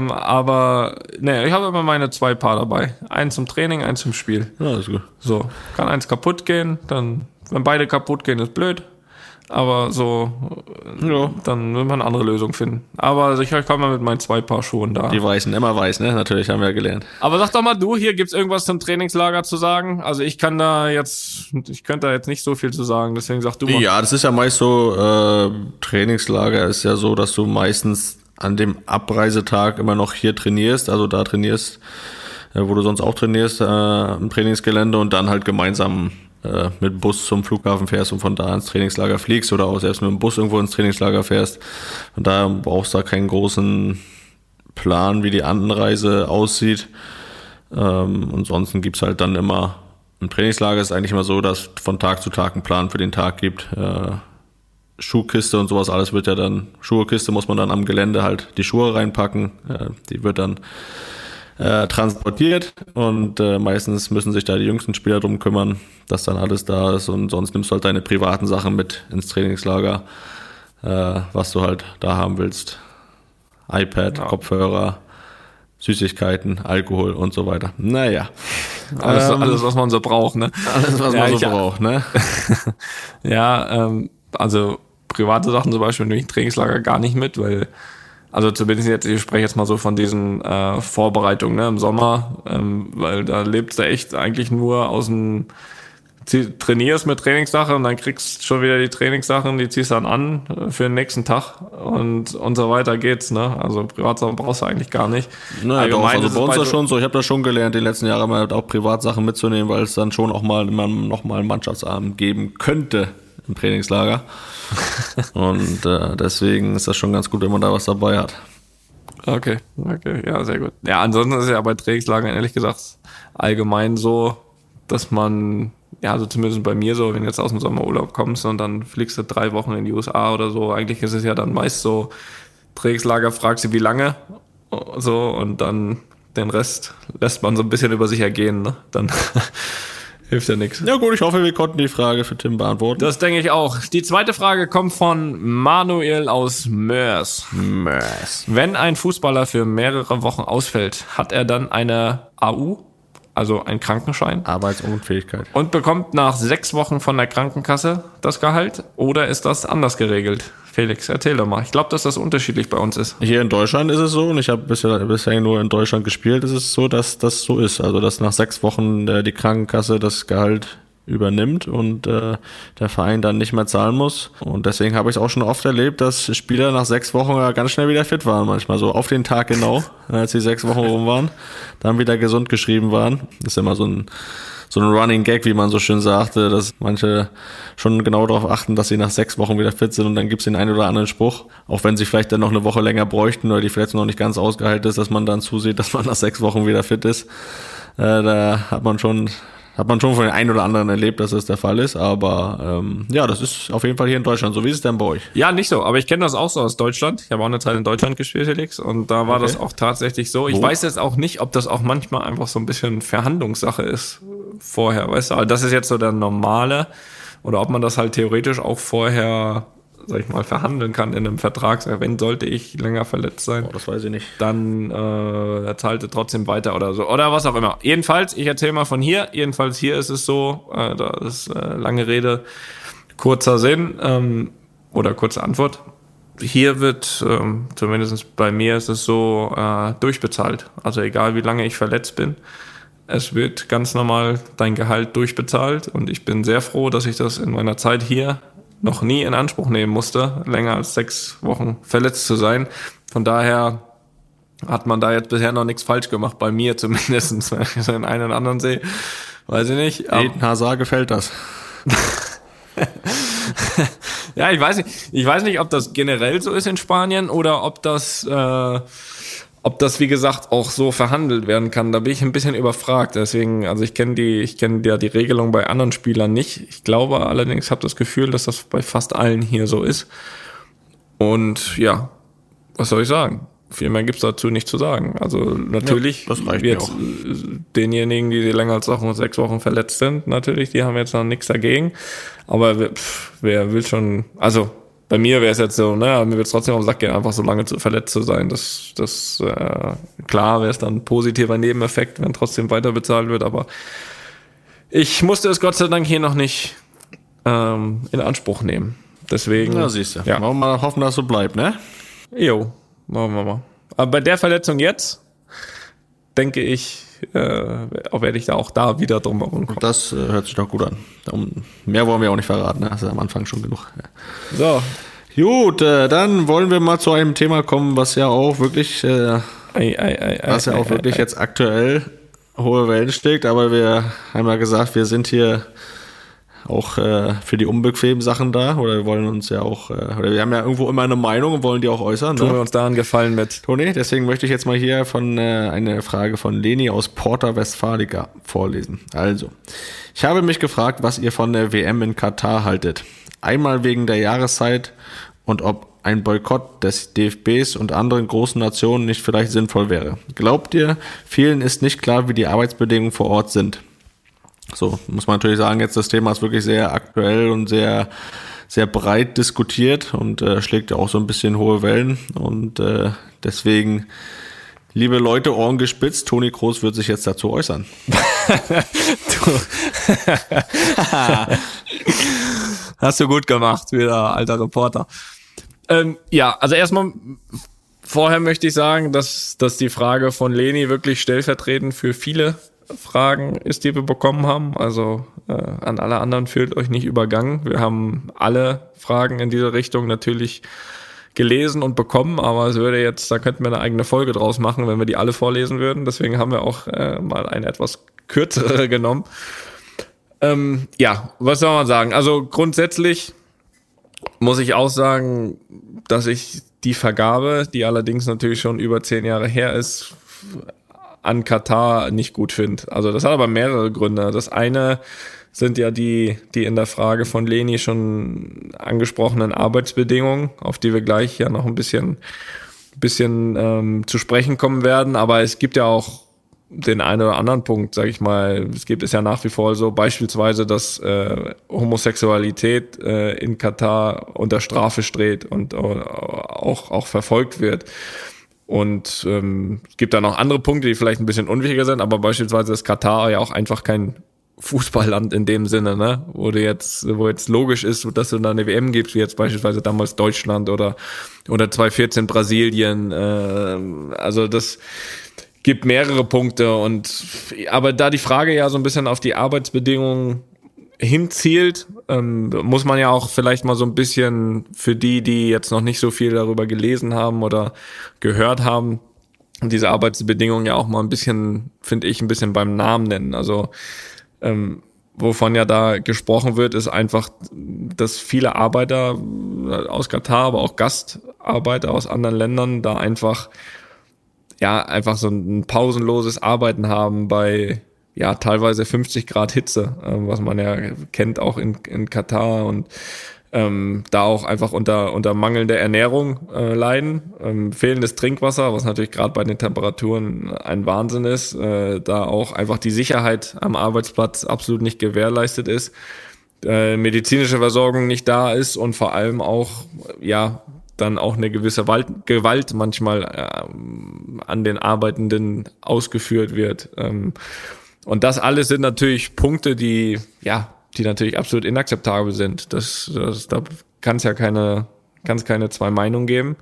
Aber, ich habe immer meine 2 Paar dabei. Einen zum Training, einen zum Spiel.
Ja, ist gut.
So, kann eins kaputt gehen, dann, wenn beide kaputt gehen, ist blöd. Aber so, dann will man eine andere Lösung finden. Aber sicher kann man mit meinen 2 Paar Schuhen da.
Die weißen, immer weiß, ne? Natürlich, haben wir ja gelernt.
Aber sag doch mal du, hier gibt's irgendwas zum Trainingslager zu sagen? Also ich könnte da jetzt nicht so viel zu sagen, deswegen sag du mal.
Ja, das ist ja meist so, Trainingslager ist ja so, dass du meistens an dem Abreisetag immer noch hier trainierst, also da trainierst, wo du sonst auch trainierst, im Trainingsgelände und dann halt gemeinsam mit Bus zum Flughafen fährst und von da ins Trainingslager fliegst oder auch selbst mit dem Bus irgendwo ins Trainingslager fährst. Und da brauchst du da keinen großen Plan, wie die Anreise aussieht. Ansonsten gibt's halt dann immer, im Trainingslager ist eigentlich immer so, dass von Tag zu Tag einen Plan für den Tag gibt. Schuhkiste und sowas, alles wird ja dann, Schuhkiste muss man dann am Gelände halt die Schuhe reinpacken. Die wird dann transportiert und meistens müssen sich da die jüngsten Spieler drum kümmern, dass dann alles da ist und sonst nimmst du halt deine privaten Sachen mit ins Trainingslager, was du halt da haben willst. iPad, Kopfhörer, Süßigkeiten, Alkohol und so weiter. Naja.
Alles, was man so braucht, ne?
Alles, was man so braucht, ne?
Ja, also private Sachen zum Beispiel nehme ich im Trainingslager gar nicht mit, weil also zumindest jetzt, ich spreche jetzt mal so von diesen Vorbereitungen, ne, im Sommer, weil da lebst du echt eigentlich nur aus dem, trainierst mit Trainingssachen und dann kriegst schon wieder die Trainingssachen, die ziehst dann an für den nächsten Tag und so weiter geht's, ne? Also Privatsachen brauchst du eigentlich gar nicht.
Naja, doch, also bei uns ist das schon so, ich habe das schon gelernt, die letzten Jahre mal auch Privatsachen mitzunehmen, weil es dann schon auch mal immer noch mal einen Mannschaftsabend geben könnte im Trainingslager. Und deswegen ist das schon ganz gut, wenn man da was dabei hat.
Okay, ja, sehr gut. Ja, ansonsten ist es ja bei Trainingslagern ehrlich gesagt allgemein so, dass man, ja, also zumindest bei mir so, wenn du jetzt aus dem Sommerurlaub kommst und dann fliegst du 3 Wochen in die USA oder so, eigentlich ist es ja dann meist so, Trainingslager fragst du wie lange, so, und dann den Rest lässt man so ein bisschen über sich ergehen, ne? Dann hilft ja nichts.
Ja gut, ich hoffe, wir konnten die Frage für Tim beantworten.
Das denke ich auch. Die zweite Frage kommt von Manuel aus Mörs. Wenn ein Fußballer für mehrere Wochen ausfällt, hat er dann eine AU, also einen Krankenschein?
Arbeitsunfähigkeit.
Und bekommt nach 6 Wochen von der Krankenkasse das Gehalt? Oder ist das anders geregelt? Felix, erzähl doch mal. Ich glaube, dass das unterschiedlich bei uns ist.
Hier in Deutschland ist es so, und ich habe bisher nur in Deutschland gespielt, ist es so, dass das so ist. Also, dass nach 6 Wochen die Krankenkasse das Gehalt übernimmt und der Verein dann nicht mehr zahlen muss. Und deswegen habe ich es auch schon oft erlebt, dass Spieler nach 6 Wochen ja ganz schnell wieder fit waren, manchmal so auf den Tag genau, als die 6 Wochen rum waren, dann wieder gesund geschrieben waren. Das ist immer so ein Running Gag, wie man so schön sagte, dass manche schon genau darauf achten, dass sie nach 6 Wochen wieder fit sind und dann gibt's den einen oder anderen Spruch, auch wenn sie vielleicht dann noch eine Woche länger bräuchten oder die Verletzung noch nicht ganz ausgeheilt ist, dass man dann zusieht, dass man nach 6 Wochen wieder fit ist. Da hat man schon von den einen oder anderen erlebt, dass das der Fall ist, aber ja, das ist auf jeden Fall hier in Deutschland so. Wie ist es denn bei euch?
Ja, nicht so, aber ich kenne das auch so aus Deutschland. Ich habe auch eine Zeit in Deutschland gespielt, Felix, und da war das auch tatsächlich so. Ich weiß jetzt auch nicht, ob das auch manchmal einfach so ein bisschen Verhandlungssache ist vorher, weißt du, aber das ist jetzt so der normale, oder ob man das halt theoretisch auch vorher, sag ich mal, verhandeln kann in einem Vertrag. Wenn sollte ich länger verletzt sein,
Das weiß ich nicht.
dann zahlt er trotzdem weiter oder so. Oder was auch immer. Jedenfalls, ich erzähle mal von hier. Jedenfalls hier ist es so, da ist lange Rede, kurzer Sinn oder kurze Antwort. Hier wird, zumindest bei mir ist es so, durchbezahlt. Also egal wie lange ich verletzt bin. Es wird ganz normal dein Gehalt durchbezahlt und ich bin sehr froh, dass ich das in meiner Zeit hier noch nie in Anspruch nehmen musste, länger als 6 Wochen verletzt zu sein. Von daher hat man da jetzt bisher noch nichts falsch gemacht, bei mir zumindest, wenn ich so den einen oder anderen sehe, weiß ich nicht.
Eden Hazard gefällt das.
Ja, ich weiß nicht, ob das generell so ist in Spanien oder ob das, wie gesagt, auch so verhandelt werden kann. Da bin ich ein bisschen überfragt. Deswegen, also ich kenne ja die Regelung bei anderen Spielern nicht. Ich glaube allerdings, habe das Gefühl, dass das bei fast allen hier so ist. Und ja, was soll ich sagen? Viel mehr gibt's dazu nicht zu sagen. Also natürlich,
das reicht
jetzt
mir auch.
Denjenigen, die länger als 6 Wochen verletzt sind, natürlich, die haben jetzt noch nichts dagegen. Aber wer will schon, also bei mir wäre es jetzt so, mir wird es trotzdem auf den Sack gehen, einfach so lange verletzt zu sein. Das klar wäre es dann ein positiver Nebeneffekt, wenn trotzdem weiter bezahlt wird, aber ich musste es Gott sei Dank hier noch nicht in Anspruch nehmen. Deswegen.
Na, siehst du.
Ja.
Wollen wir mal hoffen, dass es so bleibt, ne?
Jo, machen wir mal. Aber bei der Verletzung jetzt, denke ich, werde ich da auch wieder drum herum kommen.
Das hört sich doch gut an. Mehr wollen wir auch nicht verraten, ne? Das ist am Anfang schon genug.
So.
Gut, dann wollen wir mal zu einem Thema kommen, was ja auch wirklich, wirklich jetzt aktuell hohe Wellen schlägt, aber wir haben ja gesagt, wir sind hier auch für die unbequemen Sachen da, oder wir wollen uns ja auch, oder wir haben ja irgendwo immer eine Meinung und wollen die auch äußern.
Tun wir uns da einen Gefallen mit.
Toni, deswegen möchte ich jetzt mal hier eine Frage von Leni aus Porta Westfalica vorlesen. Also, ich habe mich gefragt, was ihr von der WM in Katar haltet. Einmal wegen der Jahreszeit und ob ein Boykott des DFBs und anderen großen Nationen nicht vielleicht sinnvoll wäre. Glaubt ihr, vielen ist nicht klar, wie die Arbeitsbedingungen vor Ort sind? So, muss man natürlich sagen, jetzt das Thema ist wirklich sehr aktuell und sehr, sehr breit diskutiert und schlägt ja auch so ein bisschen hohe Wellen und deswegen, liebe Leute, Ohren gespitzt, Toni Kroos wird sich jetzt dazu äußern.
Hast du gut gemacht, wieder alter Reporter. Ja, also erstmal vorher möchte ich sagen, dass die Frage von Leni wirklich stellvertretend für viele Fragen ist, die wir bekommen haben. Also an alle anderen fühlt euch nicht übergangen. Wir haben alle Fragen in diese Richtung natürlich gelesen und bekommen, aber es würde jetzt, da könnten wir eine eigene Folge draus machen, wenn wir die alle vorlesen würden. Deswegen haben wir auch mal eine etwas kürzere genommen. Ja, was soll man sagen? Also grundsätzlich muss ich auch sagen, dass ich die Vergabe, die allerdings natürlich schon über 10 Jahre her ist, an Katar nicht gut finde. Also das hat aber mehrere Gründe. Das eine sind ja die in der Frage von Leni schon angesprochenen Arbeitsbedingungen, auf die wir gleich ja noch ein bisschen zu sprechen kommen werden. Aber es gibt ja auch den einen oder anderen Punkt, sage ich mal. Es gibt es ja nach wie vor so beispielsweise, dass Homosexualität in Katar unter Strafe steht und auch verfolgt wird. Und es gibt da noch andere Punkte, die vielleicht ein bisschen unwichtiger sind, aber beispielsweise ist Katar ja auch einfach kein Fußballland in dem Sinne, ne, wo jetzt logisch ist, dass du da eine WM gibst, wie jetzt beispielsweise damals Deutschland oder 2014 Brasilien. Also das gibt mehrere Punkte aber da die Frage ja so ein bisschen auf die Arbeitsbedingungen hinzielt, muss man ja auch vielleicht mal so ein bisschen für die jetzt noch nicht so viel darüber gelesen haben oder gehört haben, diese Arbeitsbedingungen ja auch mal ein bisschen, finde ich, ein bisschen beim Namen nennen. Also wovon ja da gesprochen wird, ist einfach, dass viele Arbeiter aus Katar, aber auch Gastarbeiter aus anderen Ländern da einfach so ein pausenloses Arbeiten haben bei teilweise 50 Grad Hitze, was man ja kennt auch in Katar, und da auch einfach unter mangelnder Ernährung leiden, fehlendes Trinkwasser, was natürlich gerade bei den Temperaturen ein Wahnsinn ist, da auch einfach die Sicherheit am Arbeitsplatz absolut nicht gewährleistet ist, medizinische Versorgung nicht da ist und vor allem auch dann auch eine gewisse Gewalt manchmal an den Arbeitenden ausgeführt wird. Und das alles sind natürlich Punkte, die natürlich absolut inakzeptabel sind. Da kann es ja keine zwei Meinungen geben.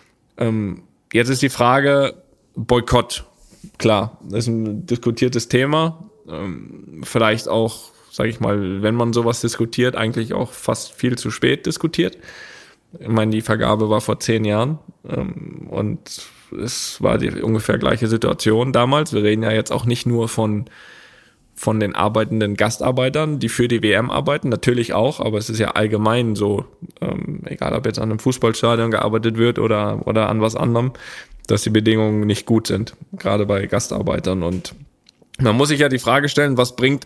Jetzt ist die Frage Boykott. Klar, das ist ein diskutiertes Thema. Vielleicht auch, sage ich mal, wenn man sowas diskutiert, eigentlich auch fast viel zu spät diskutiert. Ich meine, die Vergabe war vor 10 Jahren und es war die ungefähr gleiche Situation damals. Wir reden ja jetzt auch nicht nur von den arbeitenden Gastarbeitern, die für die WM arbeiten, natürlich auch, aber es ist ja allgemein so, egal ob jetzt an einem Fußballstadion gearbeitet wird oder an was anderem, dass die Bedingungen nicht gut sind, gerade bei Gastarbeitern. Und man muss sich ja die Frage stellen, was bringt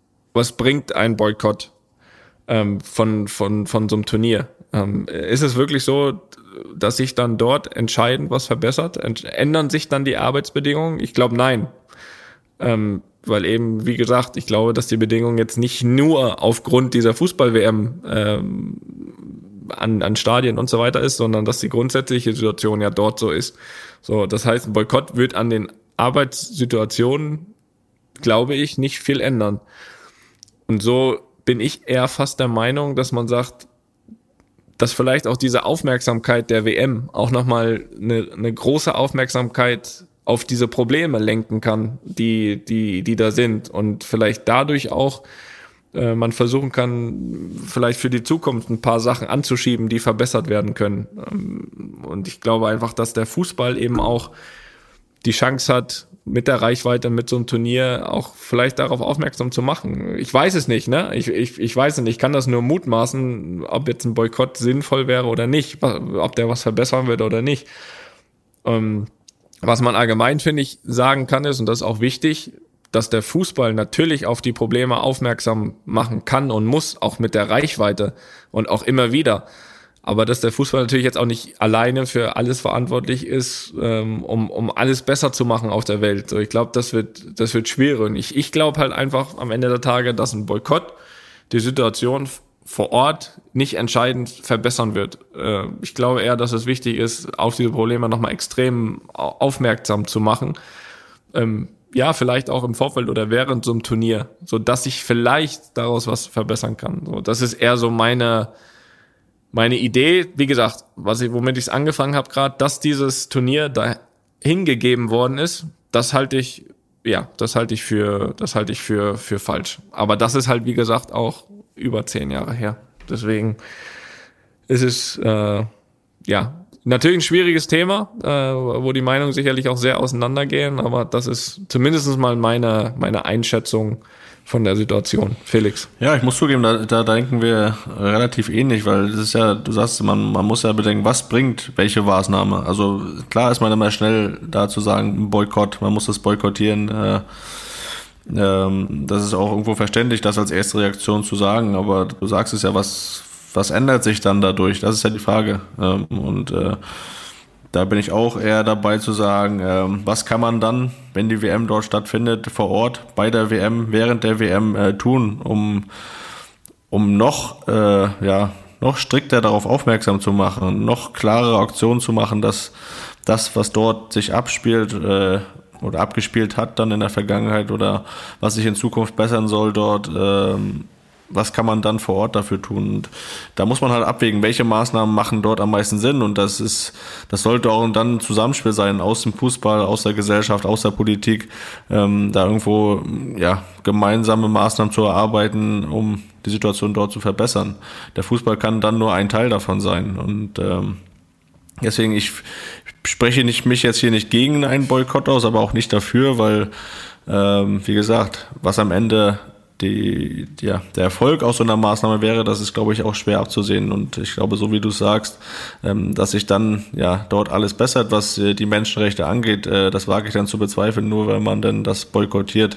ein Boykott von so einem Turnier? Ist es wirklich so, dass sich dann dort entscheidend was verbessert? Ändern sich dann die Arbeitsbedingungen? Ich glaube, nein. Weil eben, wie gesagt, ich glaube, dass die Bedingungen jetzt nicht nur aufgrund dieser Fußball-WM an Stadien und so weiter ist, sondern dass die grundsätzliche Situation ja dort so ist. So, das heißt, ein Boykott wird an den Arbeitssituationen, glaube ich, nicht viel ändern. Und so bin ich eher fast der Meinung, dass man sagt, dass vielleicht auch diese Aufmerksamkeit der WM auch nochmal eine große Aufmerksamkeit auf diese Probleme lenken kann, die da sind, und vielleicht dadurch auch man versuchen kann, vielleicht für die Zukunft ein paar Sachen anzuschieben, die verbessert werden können. Und ich glaube einfach, dass der Fußball eben auch die Chance hat, mit der Reichweite, mit so einem Turnier auch vielleicht darauf aufmerksam zu machen. Ich weiß es nicht, ne? Ich weiß es nicht. Ich kann das nur mutmaßen, ob jetzt ein Boykott sinnvoll wäre oder nicht, ob der was verbessern wird oder nicht. Was man allgemein, finde ich, sagen kann ist, und das ist auch wichtig, dass der Fußball natürlich auf die Probleme aufmerksam machen kann und muss, auch mit der Reichweite und auch immer wieder. Aber dass der Fußball natürlich jetzt auch nicht alleine für alles verantwortlich ist, um alles besser zu machen auf der Welt. So, ich glaube, das wird schwierig. Und ich glaube halt einfach am Ende der Tage, dass ein Boykott die Situation vor Ort nicht entscheidend verbessern wird. Ich glaube eher, dass es wichtig ist, auf diese Probleme nochmal extrem aufmerksam zu machen. Vielleicht auch im Vorfeld oder während so einem Turnier, so dass ich vielleicht daraus was verbessern kann. So, das ist eher so meine Idee. Wie gesagt, womit ich es angefangen habe gerade, dass dieses Turnier da hingegeben worden ist, das halte ich für falsch. Aber das ist halt, wie gesagt, auch über 10 Jahre her. Deswegen ist es natürlich ein schwieriges Thema, wo die Meinungen sicherlich auch sehr auseinandergehen, aber das ist zumindest mal meine Einschätzung von der Situation. Felix?
Ja, ich muss zugeben, da denken wir relativ ähnlich, weil das ist ja, du sagst, man muss ja bedenken, was bringt welche Maßnahme. Also klar ist man immer schnell da zu sagen, Boykott, man muss das boykottieren. Das ist auch irgendwo verständlich, das als erste Reaktion zu sagen, aber du sagst es ja, was ändert sich dann dadurch? Das ist ja die Frage. Da bin ich auch eher dabei zu sagen, was kann man dann, wenn die WM dort stattfindet, vor Ort, bei der WM, während der WM tun, um noch strikter darauf aufmerksam zu machen, noch klarere Aktionen zu machen, dass das, was dort sich abspielt oder abgespielt hat dann in der Vergangenheit oder was sich in Zukunft bessern soll dort, was kann man dann vor Ort dafür tun? Und da muss man halt abwägen, welche Maßnahmen machen dort am meisten Sinn. Und das sollte auch dann ein Zusammenspiel sein aus dem Fußball, aus der Gesellschaft, aus der Politik, da irgendwo gemeinsame Maßnahmen zu erarbeiten, um die Situation dort zu verbessern. Der Fußball kann dann nur ein Teil davon sein. Und deswegen, ich spreche mich jetzt hier nicht gegen einen Boykott aus, aber auch nicht dafür, weil, wie gesagt, was am Ende der Erfolg aus so einer Maßnahme wäre, das ist, glaube ich, auch schwer abzusehen. Und ich glaube, so wie du sagst, dass sich dann dort alles bessert, was die Menschenrechte angeht, das wage ich dann zu bezweifeln, nur weil man dann das boykottiert.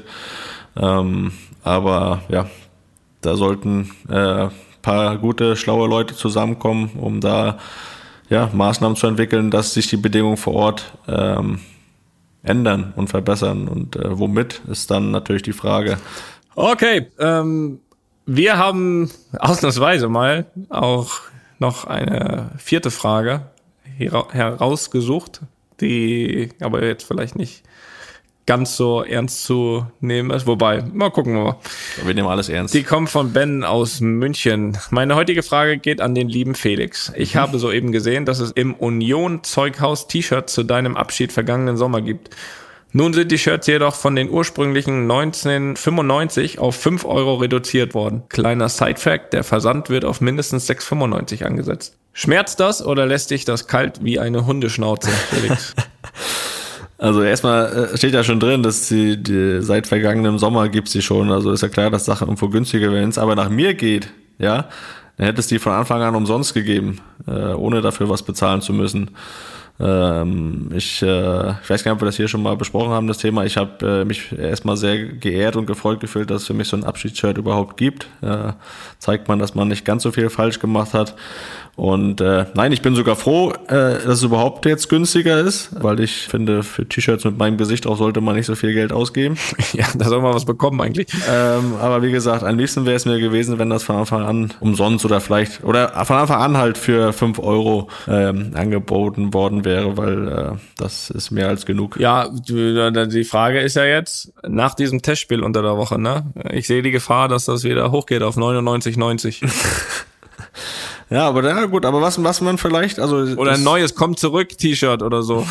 Aber da sollten paar gute, schlaue Leute zusammenkommen, um da Maßnahmen zu entwickeln, dass sich die Bedingungen vor Ort ändern und verbessern. Und womit ist dann natürlich die Frage.
Okay, wir haben ausnahmsweise mal auch noch eine 4. Frage herausgesucht, die aber jetzt vielleicht nicht ganz so ernst zu nehmen ist. Wobei, mal gucken wir mal.
Wir nehmen alles ernst.
Die kommt von Ben aus München. Meine heutige Frage geht an den lieben Felix. Ich habe soeben gesehen, dass es im Union Zeughaus T-Shirts zu deinem Abschied vergangenen Sommer gibt. Nun sind die Shirts jedoch von den ursprünglichen 19,95 auf 5 € reduziert worden. Kleiner Side-Fact, der Versand wird auf mindestens 6,95 angesetzt. Schmerzt das oder lässt dich das kalt wie eine Hundeschnauze, Felix?
Also erstmal steht ja schon drin, dass die seit vergangenem Sommer gibt's die schon. Also ist ja klar, dass Sachen irgendwo günstiger werden. Wenn es aber nach mir geht, dann hätte es die von Anfang an umsonst gegeben, ohne dafür was bezahlen zu müssen. Ich weiß gar nicht, ob wir das hier schon mal besprochen haben, das Thema. Ich habe mich erstmal sehr geehrt und gefreut gefühlt, dass es für mich so ein Abschiedsshirt überhaupt gibt. Zeigt man, dass man nicht ganz so viel falsch gemacht hat. Und nein, ich bin sogar froh, dass es überhaupt jetzt günstiger ist, weil ich finde, für T-Shirts mit meinem Gesicht auch sollte man nicht so viel Geld ausgeben.
Ja, da soll man was bekommen eigentlich.
Aber wie gesagt, am liebsten wäre es mir gewesen, wenn das von Anfang an umsonst oder von Anfang an halt für 5 € angeboten worden wäre, weil das ist mehr als genug.
Ja, die Frage ist ja jetzt, nach diesem Testspiel unter der Woche, ne? Ich sehe die Gefahr, dass das wieder hochgeht auf 99,90.
Ja, aber gut, aber was man vielleicht, also
oder ein neues Kommt zurück T-Shirt oder so.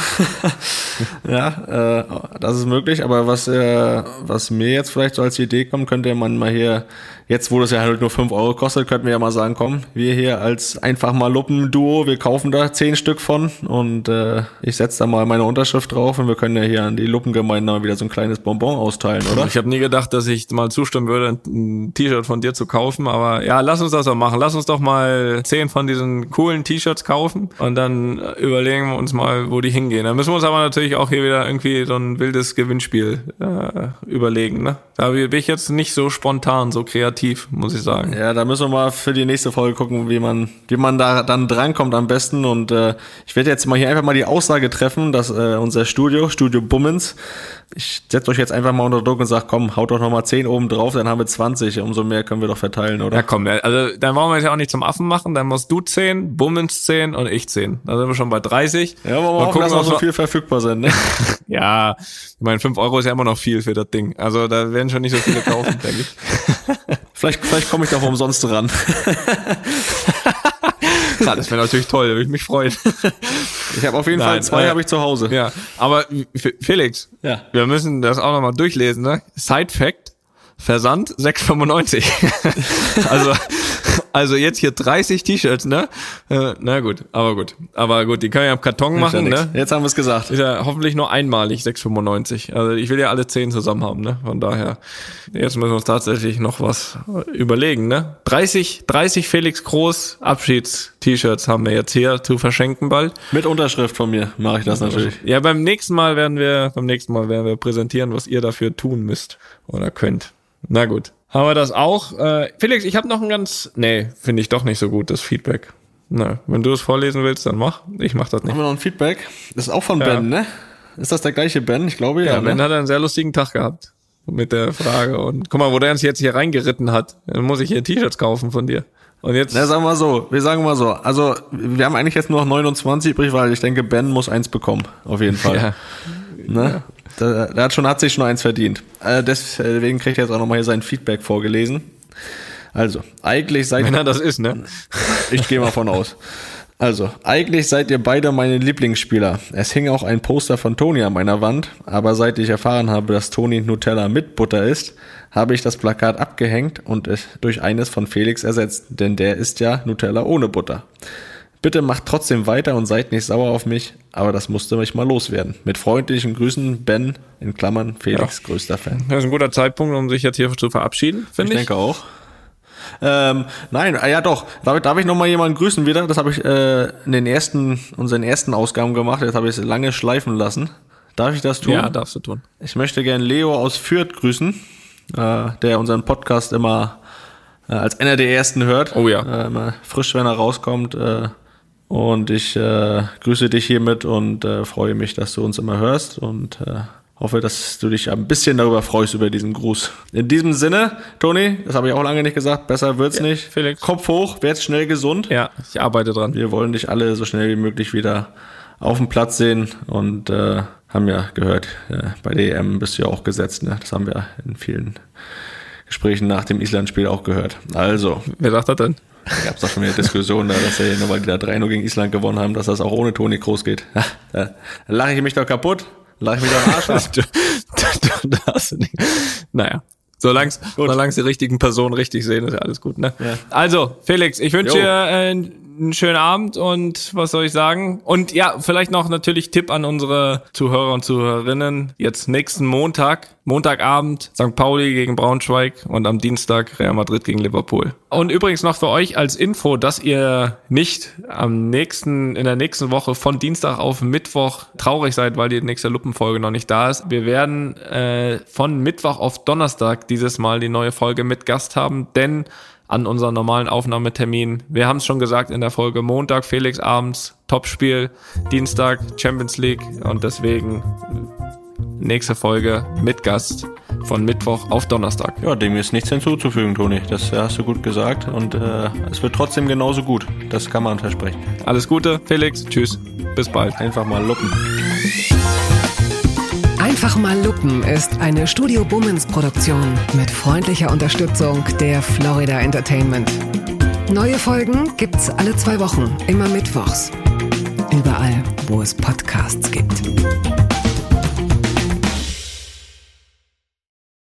Ja, das ist möglich, aber was mir jetzt vielleicht so als Idee kommt, könnte man mal hier, jetzt wo das ja halt nur 5 € kostet, könnten wir ja mal sagen, komm, wir hier als einfach mal Luppen-Duo, wir kaufen da 10 Stück von und ich setze da mal meine Unterschrift drauf und wir können ja hier an die Luppengemeinde mal wieder so ein kleines Bonbon austeilen, oder?
Ich habe nie gedacht, dass ich mal zustimmen würde, ein T-Shirt von dir zu kaufen, aber ja, lass uns das doch machen. Lass uns doch mal 10 von diesen coolen T-Shirts kaufen und dann überlegen wir uns mal, wo die hingehen. Dann müssen wir uns aber natürlich auch hier wieder irgendwie so ein wildes Gewinnspiel überlegen, ne? Da bin ich jetzt nicht so spontan, so kreativ, muss ich sagen.
Ja, da müssen wir mal für die nächste Folge gucken, wie man da dann drankommt am besten. Und ich werde jetzt mal hier einfach mal die Aussage treffen, dass unser Studio Bummens, ich setze euch jetzt einfach mal unter Druck und sage, komm, haut doch nochmal 10 oben drauf, dann haben wir 20. Umso mehr können wir doch verteilen, oder?
Ja, komm, also dann wollen wir es ja auch nicht zum Affen machen. Dann musst du 10, Bummens 10 und ich 10. Da sind wir schon bei 30.
Ja, aber mal gucken, dass auch so viel verfügbar sind, ne?
Ja, ich meine, 5 € ist ja immer noch viel für das Ding. Also da werden schon nicht so viele kaufen, denke ich.
Vielleicht komme ich doch umsonst ran.
Ja, das wäre natürlich toll, da würde ich mich freuen.
Ich habe auf jeden Fall 2 habe ich zu Hause.
Ja, aber Felix, wir müssen das auch nochmal durchlesen, ne? Side Fact, Versand 6,95. Also jetzt hier 30 T-Shirts, ne? Na gut, aber gut, die können ja im Karton machen, ne?
Jetzt haben wir es gesagt.
Ist ja hoffentlich nur einmalig 6,95. Also ich will ja alle 10 zusammen haben, ne? Von daher, jetzt müssen wir uns tatsächlich noch was überlegen, ne? 30 Felix Groß Abschieds-T-Shirts haben wir jetzt hier zu verschenken bald.
Mit Unterschrift von mir mache ich das natürlich.
Ja, beim nächsten Mal werden wir präsentieren, was ihr dafür tun müsst oder könnt. Na gut. Haben wir das auch? Felix, ich habe noch finde ich doch nicht so gut, das Feedback. Na, wenn du es vorlesen willst, dann mach. Ich mach das nicht.
Haben wir noch ein Feedback? Das ist auch von Ben, ne? Ist das der gleiche Ben? Ich glaube ja.
Ja, Ben hat einen sehr lustigen Tag gehabt mit der Frage. Und guck mal, wo der uns jetzt hier reingeritten hat. Dann muss ich hier T-Shirts kaufen von dir. Und jetzt.
Na, sagen wir so. Also, wir haben eigentlich jetzt nur noch 29 übrig, weil ich denke, Ben muss 1 bekommen. Auf jeden Fall.
Ja.
Ne? Ja. Der hat sich schon 1 verdient. Deswegen kriegt er jetzt auch nochmal hier sein Feedback vorgelesen. Also, eigentlich seid
Wenn er das ist, ne?
Ich gehe mal von aus. Also, eigentlich seid ihr beide meine Lieblingsspieler. Es hing auch ein Poster von Toni an meiner Wand, aber seit ich erfahren habe, dass Toni Nutella mit Butter isst, habe ich das Plakat abgehängt und es durch eines von Felix ersetzt, denn der isst ja Nutella ohne Butter. Bitte macht trotzdem weiter und seid nicht sauer auf mich, aber das musste mich mal loswerden. Mit freundlichen Grüßen, Ben, in Klammern, Felix, größter Fan.
Das ist ein guter Zeitpunkt, um sich jetzt hier zu verabschieden, finde ich.
Ich denke auch. Nein, ja doch. Darf ich nochmal jemanden grüßen wieder? Das habe ich in unseren ersten Ausgaben gemacht. Jetzt habe ich es lange schleifen lassen. Darf ich das tun?
Ja, darfst du tun.
Ich möchte gern Leo aus Fürth grüßen, der unseren Podcast immer als einer der ersten hört.
Oh ja.
Immer frisch, wenn er rauskommt. Und ich grüße dich hiermit und freue mich, dass du uns immer hörst und hoffe, dass du dich ein bisschen darüber freust, über diesen Gruß. In diesem Sinne, Toni, das habe ich auch lange nicht gesagt, besser wird's nicht.
Felix.
Kopf hoch, werd schnell gesund.
Ja, ich arbeite dran.
Wir wollen dich alle so schnell wie möglich wieder auf dem Platz sehen und haben ja gehört, bei der EM bist du ja auch gesetzt. Ne? Das haben wir in vielen Gesprächen nach dem Island-Spiel auch gehört. Also.
Wer sagt das denn?
Da gab es doch schon wieder Diskussionen, dass er nur weil die da 3-0 gegen Island gewonnen haben, dass das auch ohne Toni groß geht. Da lache ich mich doch kaputt. Lache ich mich doch am Arsch ab.
du hast nicht. Naja. Solange es die richtigen Personen richtig sehen, ist ja alles gut, ne? Ja. Also, Felix, ich wünsche dir einen schönen Abend und was soll ich sagen? Und ja, vielleicht noch natürlich Tipp an unsere Zuhörer und Zuhörerinnen. Jetzt nächsten Montagabend, St. Pauli gegen Braunschweig und am Dienstag Real Madrid gegen Liverpool. Und übrigens noch für euch als Info, dass ihr nicht in der nächsten Woche von Dienstag auf Mittwoch traurig seid, weil die nächste Luppenfolge noch nicht da ist. Wir werden von Mittwoch auf Donnerstag dieses Mal die neue Folge mit Gast haben, denn an unseren normalen Aufnahmetermin, wir haben es schon gesagt in der Folge, Montag, Felix abends, Topspiel, Dienstag, Champions League und deswegen nächste Folge mit Gast von Mittwoch auf Donnerstag.
Ja, dem ist nichts hinzuzufügen, Toni. Das hast du gut gesagt und es wird trotzdem genauso gut. Das kann man versprechen.
Alles Gute, Felix. Tschüss. Bis bald.
Einfach mal luppen.
Einfach mal lupen ist eine Studio Bummens Produktion mit freundlicher Unterstützung der Florida Entertainment. Neue Folgen gibt's alle 2 Wochen, immer mittwochs. Überall, wo es Podcasts gibt.